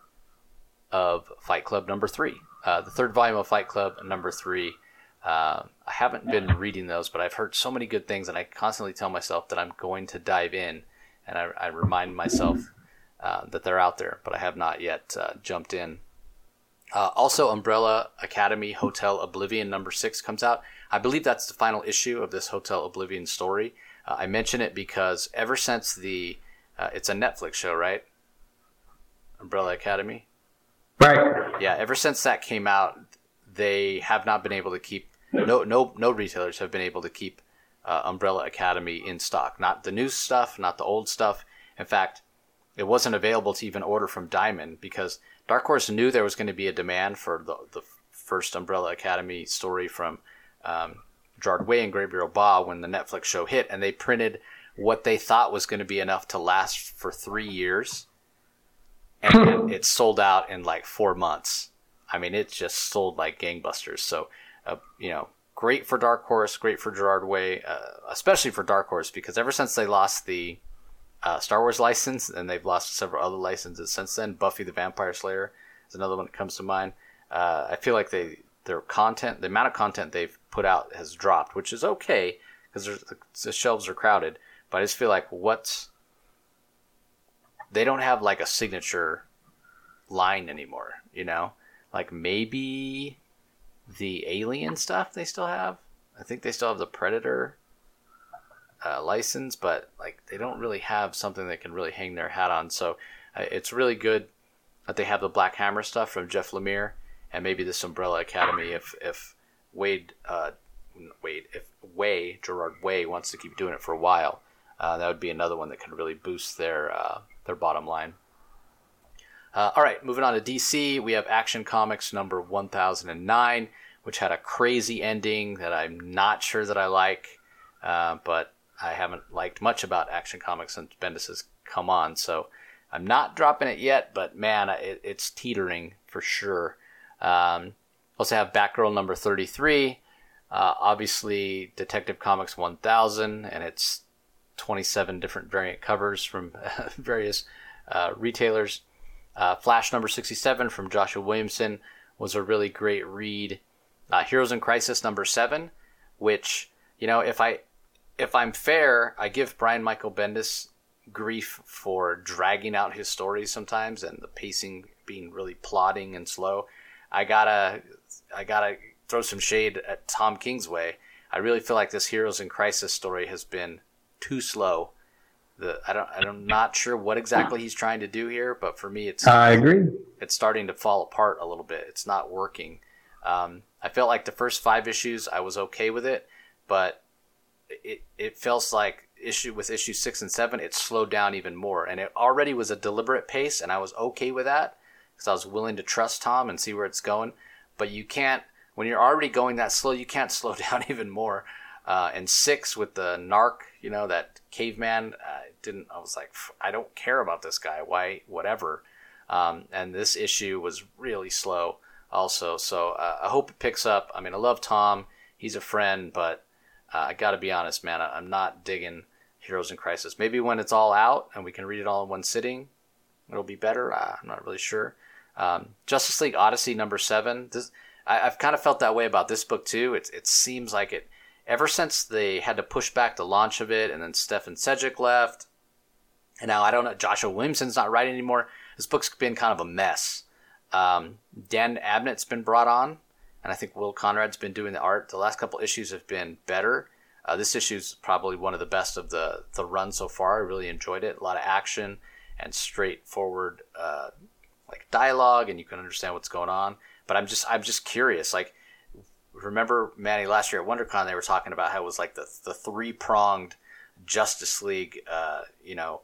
of Fight Club number three. Uh, the third volume of Fight Club number three. Uh, I haven't been reading those, but I've heard so many good things, and I constantly tell myself that I'm going to dive in, and I, I remind myself uh, that they're out there, but I have not yet uh, jumped in. Uh, also, Umbrella Academy Hotel Oblivion number six comes out. I believe that's the final issue of this Hotel Oblivion story. Uh, I mention it because ever since the, uh, it's a Netflix show, right? Umbrella Academy? Right. Yeah, ever since that came out, they have not been able to keep, no no no retailers have been able to keep uh, Umbrella Academy in stock. Not the new stuff, not the old stuff. In fact, it wasn't available to even order from Diamond because Dark Horse knew there was going to be a demand for the, the first Umbrella Academy story from um, Gerard Way and Gabriel Ba when the Netflix show hit, and they printed what they thought was going to be enough to last for three years, and it, it sold out in like four months. I mean, it just sold like gangbusters. So, uh, you know, great for Dark Horse, great for Gerard Way, uh, especially for Dark Horse, because ever since they lost the uh, Star Wars license, and they've lost several other licenses since then, Buffy the Vampire Slayer is another one that comes to mind. Uh, I feel like they their content, the amount of content they've put out has dropped, which is okay because the, the shelves are crowded. But I just feel like what's they don't have like a signature line anymore, you know? Like maybe the Alien stuff they still have. I think they still have the Predator uh, license, but like they don't really have something they can really hang their hat on. So uh, it's really good that they have the Black Hammer stuff from Jeff Lemire, and maybe this Umbrella Academy if if Wade uh, Wade if Way Gerard Way wants to keep doing it for a while, uh, that would be another one that could really boost their uh, their bottom line. Uh, all right, moving on to D C, we have Action Comics number one thousand nine, which had a crazy ending that I'm not sure that I like, uh, but I haven't liked much about Action Comics since Bendis has come on, so I'm not dropping it yet, but man, it, it's teetering for sure. Um, also have Batgirl number thirty-three, uh, obviously Detective Comics one thousand, and it's twenty-seven different variant covers from various uh, retailers. Uh, Flash number sixty-seven from Joshua Williamson was a really great read. Uh, Heroes in Crisis number seven, which, you know, if I if I'm fair, I give Brian Michael Bendis grief for dragging out his stories sometimes and the pacing being really plodding and slow. I gotta I gotta throw some shade at Tom Kingsway. I really feel like this Heroes in Crisis story has been too slow. The I don't I'm not sure what exactly he's trying to do here, but for me it's I agree. It's starting to fall apart a little bit. It's not working. Um, I felt like the first five issues I was okay with it, but it it feels like issue with issue six and seven it slowed down even more, and it already was a deliberate pace, and I was okay with that because I was willing to trust Tom and see where it's going. But you can't when you're already going that slow, you can't slow down even more. Uh, and six with the narc, you know, that caveman, uh, didn't, I was like, I don't care about this guy. Why, whatever. Um, and this issue was really slow also. So uh, I hope it picks up. I mean, I love Tom. He's a friend, but uh, I got to be honest, man, I, I'm not digging Heroes in Crisis. Maybe when it's all out and we can read it all in one sitting, it'll be better. Uh, I'm not really sure. Um, Justice League Odyssey number seven. This, I, I've kind of felt that way about this book too. It, it seems like it, ever since they had to push back the launch of it, and then Stefan Sejic left, and now I don't know, Joshua Williamson's not writing anymore. This book's been kind of a mess. Um, Dan Abnett's been brought on, and I think Will Conrad's been doing the art. The last couple issues have been better. Uh, this issue's probably one of the best of the, the run so far. I really enjoyed it. A lot of action and straightforward uh, like dialogue, and you can understand what's going on. But I'm just I'm just curious, like, remember, Manny, last year at WonderCon, they were talking about how it was like the the three-pronged Justice League, uh, you know,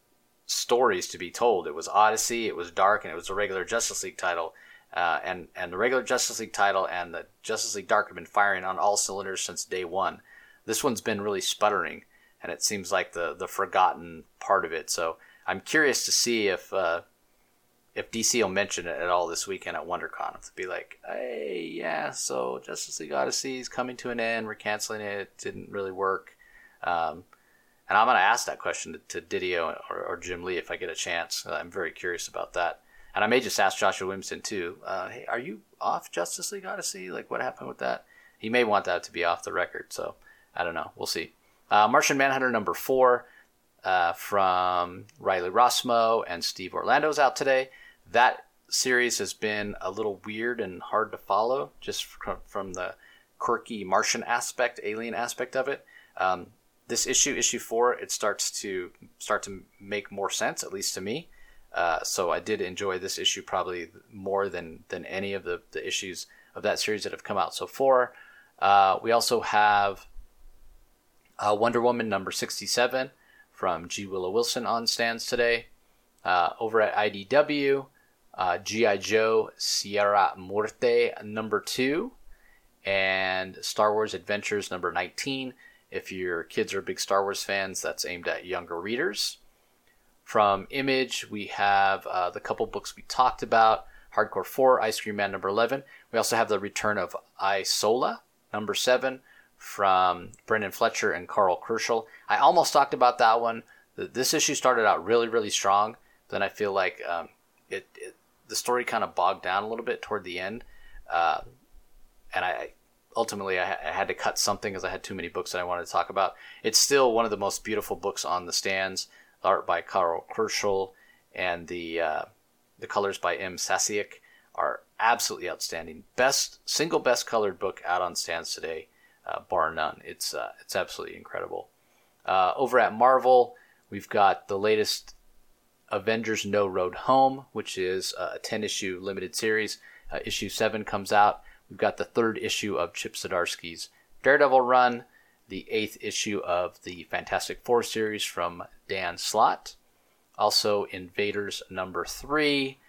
stories to be told. It was Odyssey, it was Dark, and it was the regular Justice League title. Uh, and, and the regular Justice League title and the Justice League Dark have been firing on all cylinders since day one. This one's been really sputtering, and it seems like the, the forgotten part of it. So I'm curious to see if... Uh, if D C will mention it at all this weekend at WonderCon, if they'll be like, hey, yeah, so Justice League Odyssey is coming to an end, we're canceling it, it didn't really work. Um, and I'm going to ask that question to, to Didio or, or Jim Lee if I get a chance. I'm very curious about that. And I may just ask Joshua Williamson too, uh, hey, are you off Justice League Odyssey? Like, what happened with that? He may want that to be off the record, so I don't know. We'll see. Uh, Martian Manhunter number four uh, from Riley Rossmo and Steve Orlando's out today. That series has been a little weird and hard to follow, just from, from the quirky Martian aspect, alien aspect of it. Um, this issue, issue four, it starts to start to make more sense, at least to me. Uh, so I did enjoy this issue probably more than than any of the, the issues of that series that have come out so far. Uh, we also have uh, Wonder Woman number sixty-seven from G. Willow Wilson on stands today. Uh, over at I D W, Uh, G I. Joe Sierra Muerte number two, and Star Wars Adventures number nineteen. If your kids are big Star Wars fans, that's aimed at younger readers. From Image, we have uh, the couple books we talked about, Hardcore four, Ice Cream Man number eleven. We also have the return of Isola number seven from Brendan Fletcher and Carl Kerschel. I almost talked about that one. This issue started out really, really strong. Then I feel like um, it, it the story kind of bogged down a little bit toward the end. Uh, and I ultimately I, I had to cut something because I had too many books that I wanted to talk about. It's still one of the most beautiful books on the stands. The art by Carl Kerschel and the uh, the colors by M. Sasiak are absolutely outstanding. Best single best colored book out on stands today, uh, bar none. It's uh, it's absolutely incredible. Uh, over at Marvel, we've got the latest Avengers No Road Home, which is a ten-issue limited series. Uh, issue seven comes out. We've got the third issue of Chip Zdarsky's Daredevil run, the eighth issue of the Fantastic Four series from Dan Slott. Also, Invaders number three,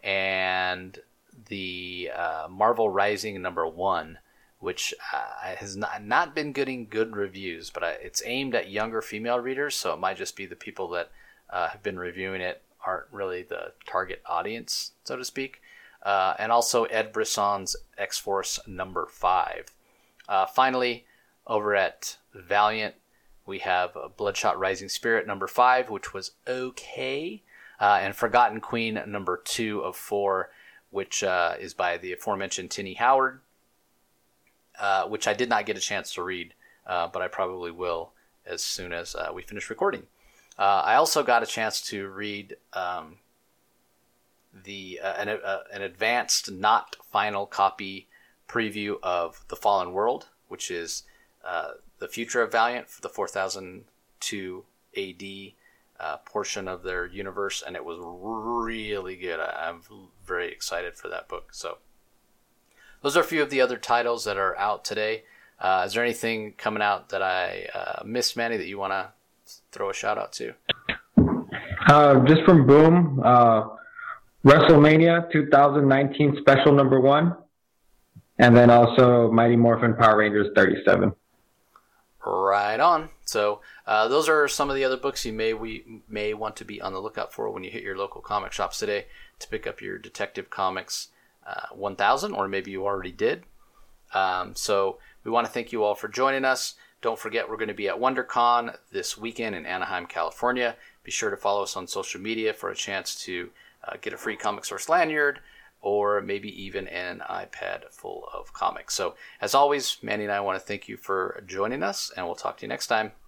and the uh, Marvel Rising number one, which uh, has not, not been getting good reviews, but I, it's aimed at younger female readers, so it might just be the people that uh, have been reviewing it aren't really the target audience, so to speak. Uh, and also Ed Brisson's X-Force number five. Uh, finally, over at Valiant, we have Bloodshot Rising Spirit number five, which was okay, uh, and Forgotten Queen number two of four, which uh, is by the aforementioned Tini Howard, uh, which I did not get a chance to read, uh, but I probably will as soon as uh, we finish recording. Uh, I also got a chance to read um, the uh, an, uh, an advanced, not final copy preview of The Fallen World, which is uh, the future of Valiant for the four thousand two A D uh, portion of their universe, and it was really good. I, I'm very excited for that book. So those are a few of the other titles that are out today. Uh, is there anything coming out that I uh, missed, Manny, that you want to throw a shout out to? Uh, just from Boom, uh, WrestleMania twenty nineteen special number one, and then also Mighty Morphin Power Rangers thirty-seven. Right on. So uh, those are some of the other books you may we may want to be on the lookout for when you hit your local comic shops today to pick up your Detective Comics uh, one thousand, or maybe you already did. Um, so we want to thank you all for joining us. Don't forget, we're going to be at WonderCon this weekend in Anaheim, California. Be sure to follow us on social media for a chance to uh, get a free Comic Source lanyard, or maybe even an iPad full of comics. So, as always, Manny and I want to thank you for joining us, and we'll talk to you next time.